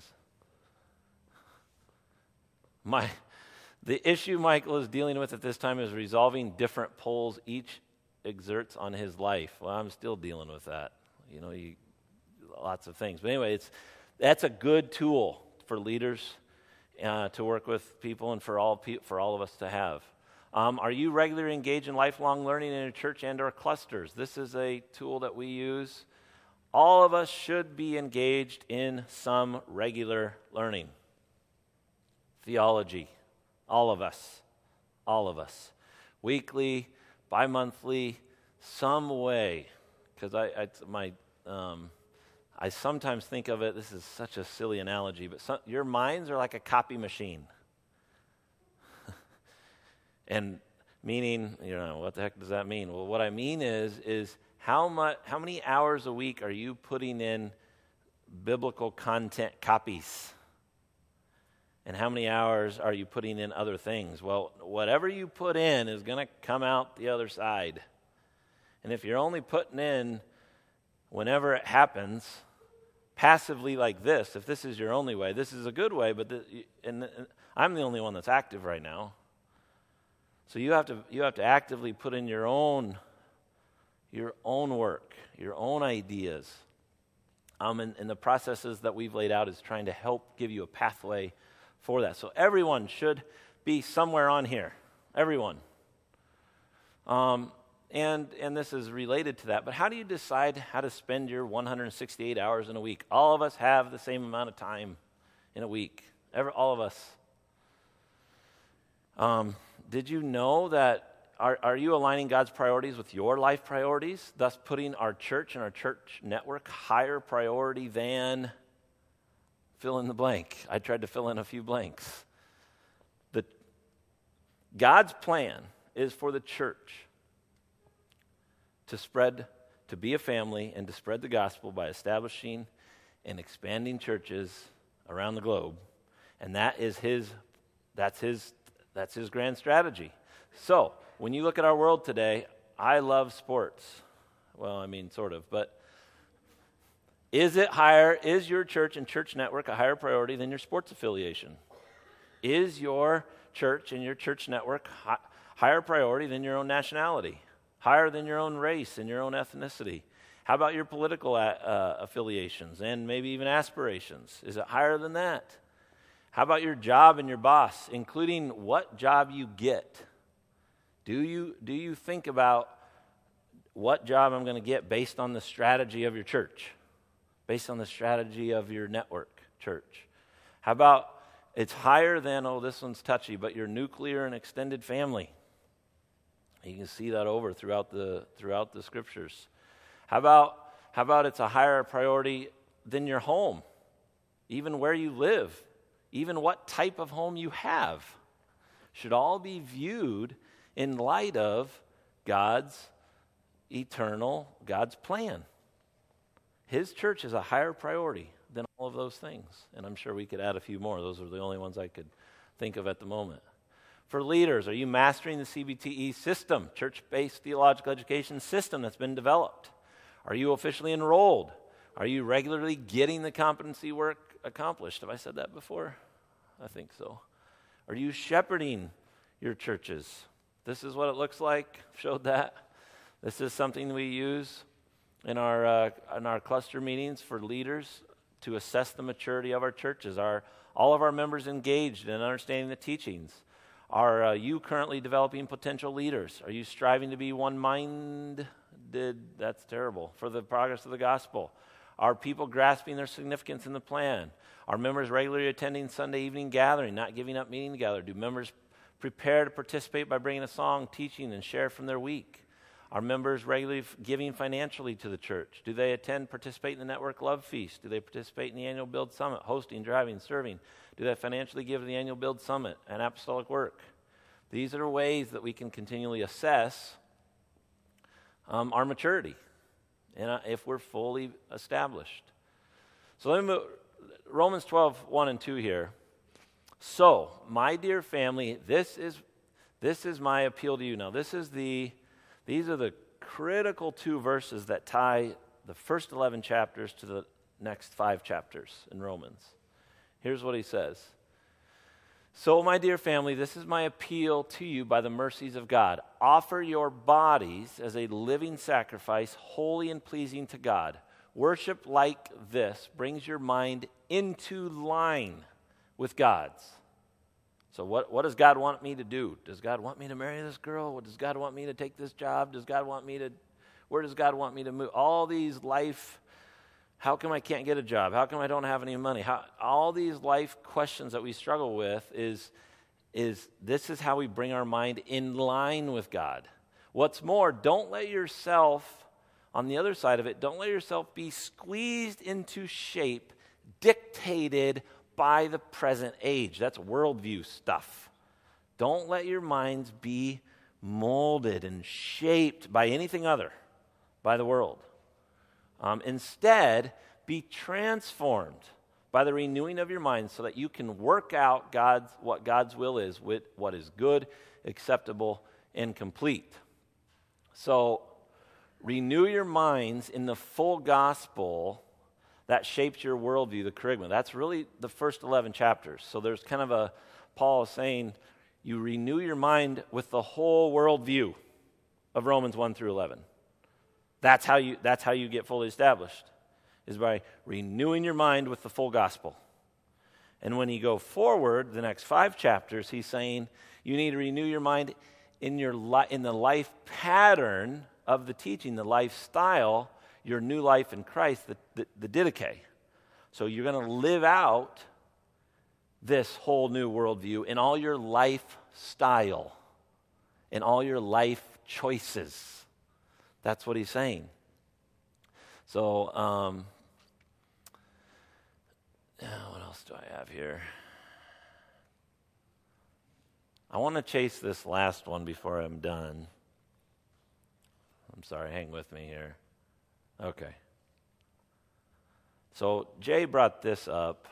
My, the issue Michael is dealing with at this time is resolving different pulls each exerts on his life. Well, I'm still dealing with that. You know, you, lots of things. But anyway, it's that's a good tool for leaders uh, to work with people and for all pe- for all of us to have. Um, are you regularly engaged in lifelong learning in a church and or clusters? This is a tool that we use. All of us should be engaged in some regular learning. Theology. All of us. All of us. Weekly, bi-monthly, some way. Because I, I, my Um, I sometimes think of it, this is such a silly analogy, but some, your minds are like a copy machine. And meaning, you know, what the heck does that mean? Well, what I mean is, is how much, how many hours a week are you putting in biblical content copies? And how many hours are you putting in other things? Well, whatever you put in is going to come out the other side. And if you're only putting in whenever it happens, passively like this, if this is your only way, this is a good way, but the, and, and I'm the only one that's active right now. So you have to you have to actively put in your own your own work, your own ideas. Um, and, and the processes that we've laid out is trying to help give you a pathway for that. So everyone should be somewhere on here. Everyone. Um, and and this is related to that. But how do you decide how to spend your one hundred sixty-eight hours in a week? All of us have the same amount of time in a week. Every, all of us. Um, did you know that, are, are you aligning God's priorities with your life priorities, thus putting our church and our church network higher priority than fill in the blank? I tried to fill in a few blanks. The, God's plan is for the church to spread, to be a family and to spread the gospel by establishing and expanding churches around the globe. And that is his, that's his, that's his grand strategy. So, when you look at our world today, I love sports. Well, I mean, sort of, but is it higher, is your church and church network a higher priority than your sports affiliation? Is your church and your church network hi- higher priority than your own nationality? Higher than your own race and your own ethnicity? How about your political a- uh, affiliations and maybe even aspirations? Is it higher than that? How about your job and your boss, including what job you get? Do you do you think about what job I'm going to get based on the strategy of your church? Based on the strategy of your network church? How about it's higher than, oh, this one's touchy, but your nuclear and extended family? You can see that over throughout the throughout the scriptures. How about how about it's a higher priority than your home? Even where you live, even what type of home you have, should all be viewed in light of God's eternal, God's plan. His church is a higher priority than all of those things. And I'm sure we could add a few more. Those are the only ones I could think of at the moment. For leaders, are you mastering the C B T E system, church-based theological education system that's been developed? Are you officially enrolled? Are you regularly getting the competency work accomplished? Have I said that before? I think so. Are you shepherding your churches? This is what it looks like. Showed that. This is something we use in our uh, in our cluster meetings for leaders to assess the maturity of our churches. Are all of our members engaged in understanding the teachings? Are uh, you currently developing potential leaders? Are you striving to be one-minded? That's terrible. For the progress of the gospel. Are people grasping their significance in the plan? Are members regularly attending Sunday evening gathering, not giving up meeting together? Do members prepare to participate by bringing a song, teaching, and share from their week? Are members regularly giving financially to the church? Do they attend, participate in the Network Love Feast? Do they participate in the Annual Build Summit, hosting, driving, serving? Do they financially give to the Annual Build Summit and apostolic work? These are ways that we can continually assess um, our maturity and uh, if we're fully established. So let me move, Romans twelve, one and two here. So, my dear family, this is this is my appeal to you. Now, this is the these are the critical two verses that tie the first eleven chapters to the next five chapters in Romans. Here's what he says. So, my dear family, this is my appeal to you by the mercies of God. Offer your bodies as a living sacrifice, holy and pleasing to God. Worship like this brings your mind into line with God's. So what, what does God want me to do? Does God want me to marry this girl? What, does God want me to take this job? Does God want me to, where does God want me to move? All these life, how come I can't get a job? How come I don't have any money? How, all these life questions that we struggle with is, is this is how we bring our mind in line with God. What's more, don't let yourself on the other side of it, don't let yourself be squeezed into shape, dictated by the present age. That's worldview stuff. Don't let your minds be molded and shaped by anything other, by the world. Um, instead, be transformed by the renewing of your mind so that you can work out God's what God's will is, with what is good, acceptable, and complete. So, renew your minds in the full gospel that shapes your worldview, the kerygma. That's really the first eleven chapters. So there's kind of a, Paul is saying, you renew your mind with the whole worldview of Romans one through eleven. That's how you, that's how you get fully established, is by renewing your mind with the full gospel. And when you go forward, the next five chapters, he's saying you need to renew your mind in your li- in the life pattern of the teaching, the lifestyle, your new life in Christ, the, the, the didache. So you're going to live out this whole new worldview in all your lifestyle, in all your life choices. That's what he's saying. So, um, what else do I have here? I want to chase this last one before I'm done. I'm sorry, hang with me here. Okay. So Jay brought this up.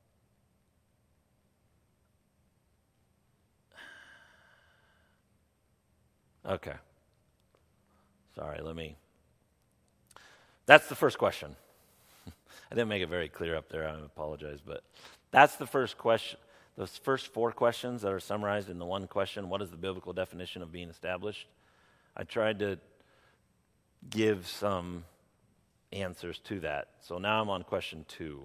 Okay. Sorry, let me. That's the first question. I didn't make it very clear up there. I apologize, but that's the first question. Those first four questions that are summarized in the one question, what is the biblical definition of being established? I tried to give some answers to that. So now I'm on question two.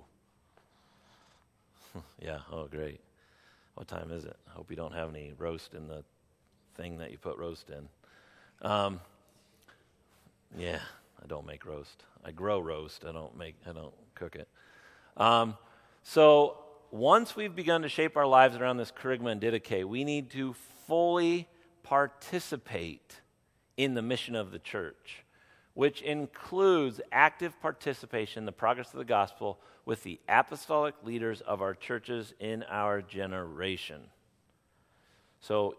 Yeah, oh, great. What time is it? I hope you don't have any roast in the thing that you put roast in. Um, yeah, I don't make roast. I grow roast. I don't make. I don't cook it. Um, so once we've begun to shape our lives around this kerygma and didache, we need to fully participate in the mission of the church, which includes active participation in the progress of the gospel with the apostolic leaders of our churches in our generation. So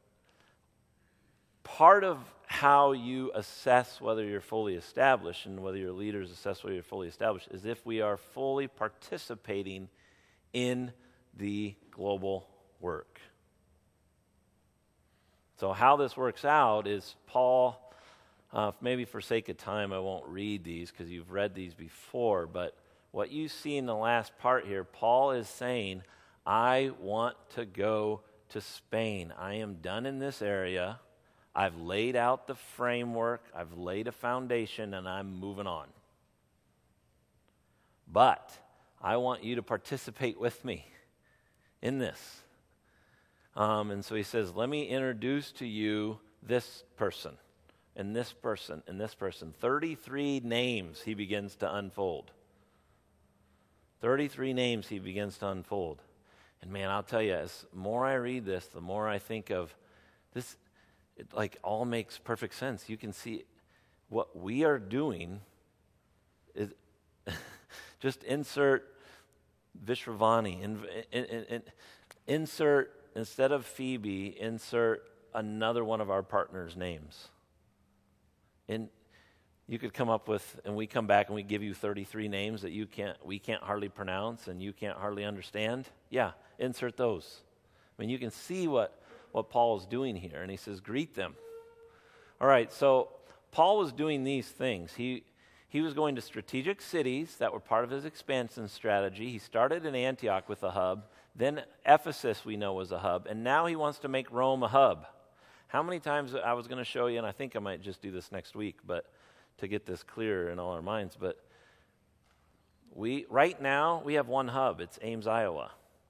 part of how you assess whether you're fully established and whether your leaders assess whether you're fully established is if we are fully participating in the global work. So how this works out is Paul, uh, maybe for sake of time I won't read these because you've read these before, but what you see in the last part here, Paul is saying, I want to go to Spain. I am done in this area. I've laid out the framework, I've laid a foundation, and I'm moving on. But I want you to participate with me in this. Um, and so he says, let me introduce to you this person, and this person, and this person. thirty-three names he begins to unfold. thirty-three names he begins to unfold. And man, I'll tell you, as more I read this, the more I think of this. It like all makes perfect sense. You can see what we are doing is just insert Vishravani, in, in, in, in, insert, instead of Phoebe, insert another one of our partners' names. And you could come up with, and we come back and we give you thirty-three names that you can't, we can't hardly pronounce and you can't hardly understand. Yeah, insert those. I mean, you can see what what Paul is doing here, and he says, greet them. All right, so Paul was doing these things. He he was going to strategic cities that were part of his expansion strategy. He started in Antioch with a hub, then Ephesus we know was a hub, and now he wants to make Rome a hub. How many times I was going to show you, and I think I might just do this next week, but to get this clear in all our minds, but we right now we have one hub. It's Ames, Iowa.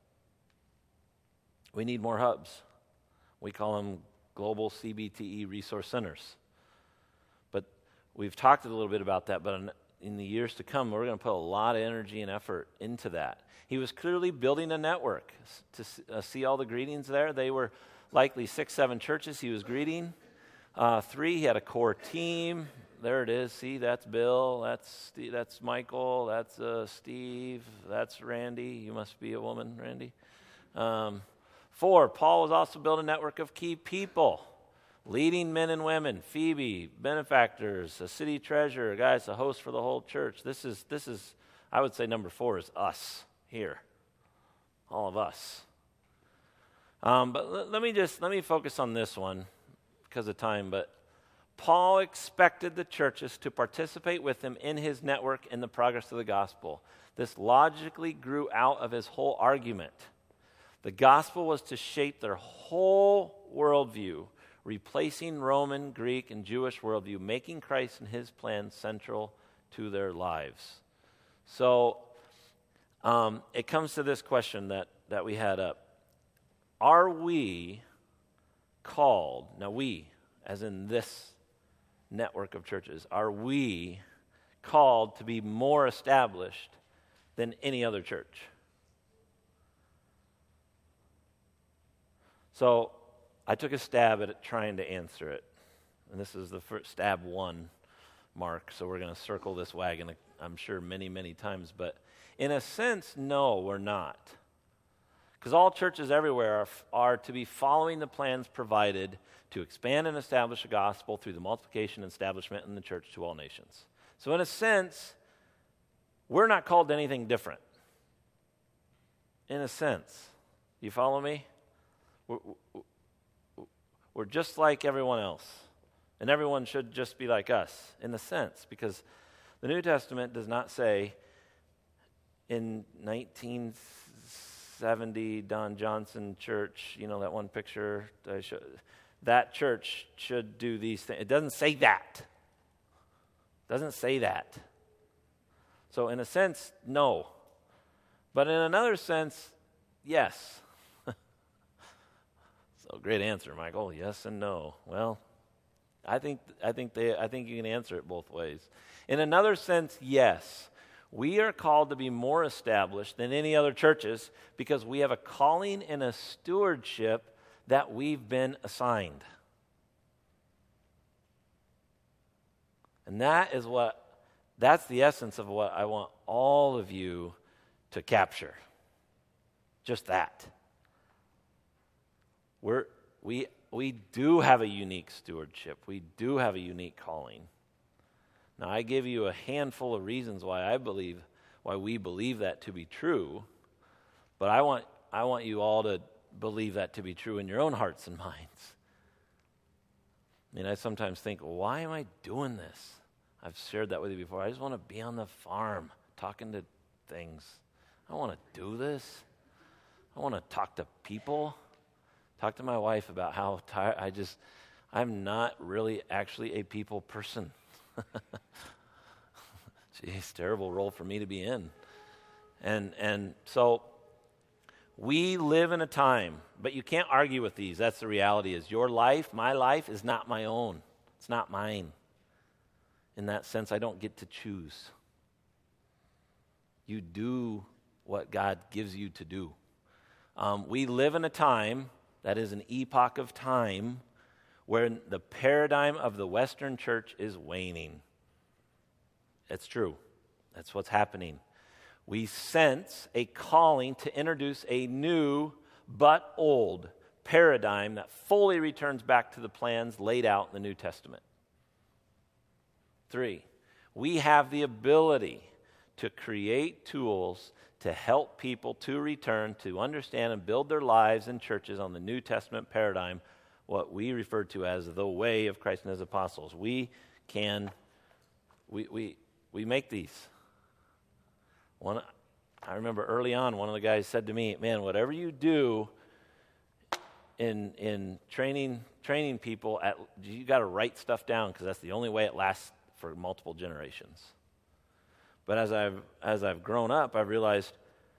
We need more hubs. We call them Global C B T E Resource Centers. But we've talked a little bit about that, but in, in the years to come, we're going to put a lot of energy and effort into that. He was clearly building a network. To uh, see all the greetings there, they were likely six, seven churches he was greeting. Uh, three, he had a core team. there it is. See, that's Bill. That's Steve, that's Michael. That's uh, Steve. That's Randy. You must be a woman, Randy. Um, four, Paul was also building a network of key people, leading men and women. Phoebe, benefactors, a city treasurer, guys, a host for the whole church. This is this is, I would say, number four is us here, all of us. Um, but l- let me just let me focus on this one because of time. But Paul expected the churches to participate with him in his network in the progress of the gospel. This logically grew out of his whole argument. The gospel was to shape their whole worldview, replacing Roman, Greek, and Jewish worldview, making Christ and his plan central to their lives. So um, it comes to this question that, that we had up. Are we called, now we, as in this network of churches, are we called to be more established than any other church? So I took a stab at it trying to answer it. And this is the first stab one mark, so we're going to circle this wagon, I'm sure, many, many times. But in a sense, no, we're not. Because all churches everywhere are, are to be following the plans provided to expand and establish the gospel through the multiplication and establishment in the church to all nations. So in a sense, we're not called to anything different. In a sense. You follow me? We're, we're just like everyone else. And everyone should just be like us, in a sense, because the New Testament does not say in nineteen seventy Don Johnson Church, you know, that one picture, I show, that church should do these things. It doesn't say that. It doesn't say that. So in a sense, no. But in another sense, yes. So great answer, Michael. Yes and no. Well, I think I think they I think you can answer it both ways. In another sense, yes. We are called to be more established than any other churches because we have a calling and a stewardship that we've been assigned. And that is what that's the essence of what I want all of you to capture. Just that. We're, we we do have a unique stewardship. We do have a unique calling. Now, I give you a handful of reasons why I believe, why we believe that to be true, but I want I want you all to believe that to be true in your own hearts and minds. I mean, I sometimes think, why am I doing this? I've shared that with you before. I just want to be on the farm talking to things. I don't want to do this. I want to talk to people. Talk to my wife about how tired I just, I'm not really actually a people person. Jeez, terrible role for me to be in. And and so we live in a time, but you can't argue with these. That's the reality is your life, my life is not my own. It's not mine. In that sense, I don't get to choose. You do what God gives you to do. Um, we live in a time that is an epoch of time where the paradigm of the Western church is waning. It's true. That's what's happening. We sense a calling to introduce a new but old paradigm that fully returns back to the plans laid out in the New Testament. Three, we have the ability to create tools to help people to return to understand and build their lives and churches on the New Testament paradigm, what we refer to as the way of Christ and his apostles. We can, we we we make these. One, I remember early on, one of the guys said to me, "Man, whatever you do in in training training people, at you got to write stuff down because that's the only way it lasts for multiple generations." But as I've as I've grown up, I've realized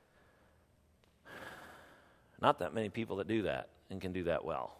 not that many people that do that and can do that well.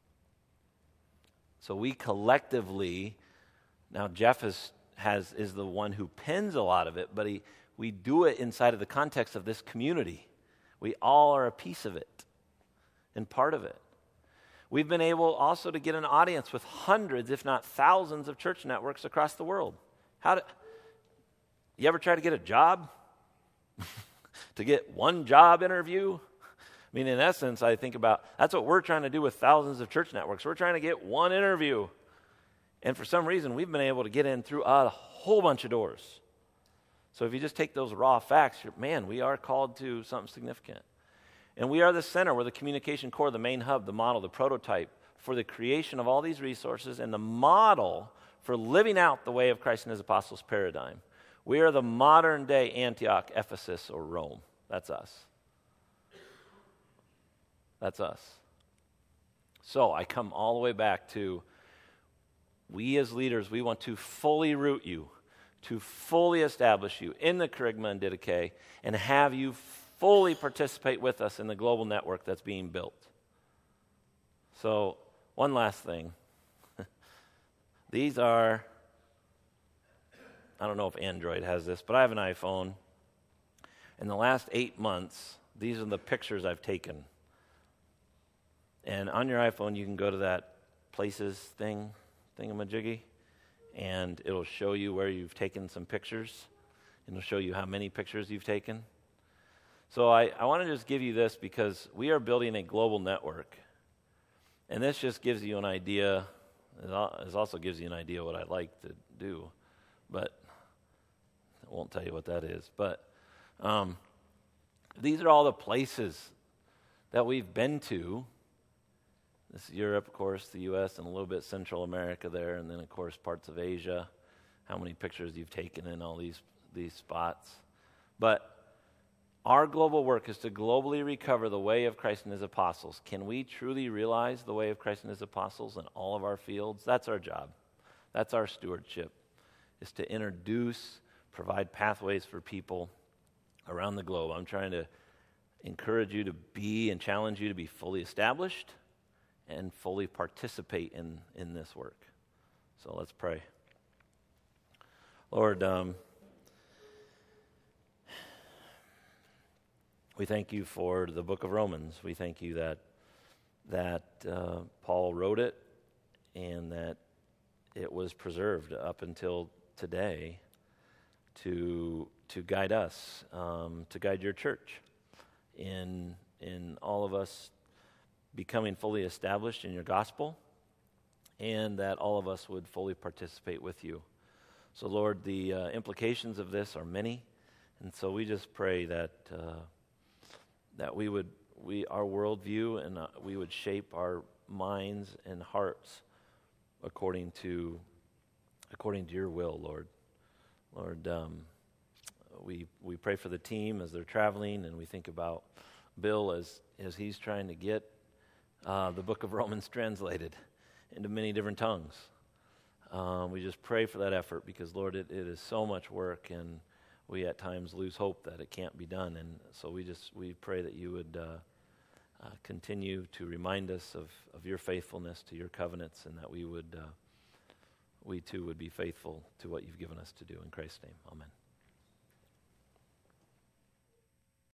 So we collectively, now Jeff is, has is the one who pens a lot of it, but he, we do it inside of the context of this community. We all are a piece of it and part of it. We've been able also to get an audience with hundreds, if not thousands, of church networks across the world. How do you ever try to get a job? To get one job interview? I mean, in essence, I think about, that's what we're trying to do with thousands of church networks. We're trying to get one interview. And for some reason, we've been able to get in through a whole bunch of doors. So if you just take those raw facts, man, we are called to something significant. And we are the center, we're the communication core, the main hub, the model, the prototype for the creation of all these resources and the model for living out the way of Christ and his apostles' paradigm. We are the modern day Antioch, Ephesus, or Rome. That's us. That's us. So I come all the way back to, we as leaders, we want to fully root you, to fully establish you in the Kerygma and Didache, and have you fully participate with us in the global network that's being built. So, one last thing. These are, I don't know if Android has this, but I have an iPhone. In the last eight months, these are the pictures I've taken. And on your iPhone, you can go to that Places thing, thingamajiggy, and it'll show you where you've taken some pictures. And it'll show you how many pictures you've taken. So I, I want to just give you this because we are building a global network. And this just gives you an idea. It also gives you an idea what I'd like to do. But I won't tell you what that is. But um, these are all the places that we've been to. This is Europe, of course, the U S, and a little bit Central America there. And then, of course, parts of Asia. How many pictures you've taken in all these, these spots. But our global work is to globally recover the way of Christ and his apostles. Can we truly realize the way of Christ and his apostles in all of our fields? That's our job. That's our stewardship, is to introduce, provide pathways for people around the globe. I'm trying to encourage you to be and challenge you to be fully established and fully participate in, in this work. So let's pray. Lord, um, we thank you for the book of Romans. We thank you that that uh, Paul wrote it and that it was preserved up until today to to guide us, um, to guide your church in in all of us becoming fully established in your gospel, and that all of us would fully participate with you. So, Lord, the uh, implications of this are many, and so we just pray that. Uh, that we would, we our worldview, and uh, we would shape our minds and hearts according to, according to your will, Lord. Lord, um, we we pray for the team as they're traveling, and we think about Bill as as he's trying to get uh, the book of Romans translated into many different tongues. Um, we just pray for that effort because, Lord, it, it is so much work, and we at times lose hope that it can't be done. And so we just, we pray that you would uh, uh, continue to remind us of, of your faithfulness to your covenants, and that we would, uh, we too would be faithful to what you've given us to do. In Christ's name, amen.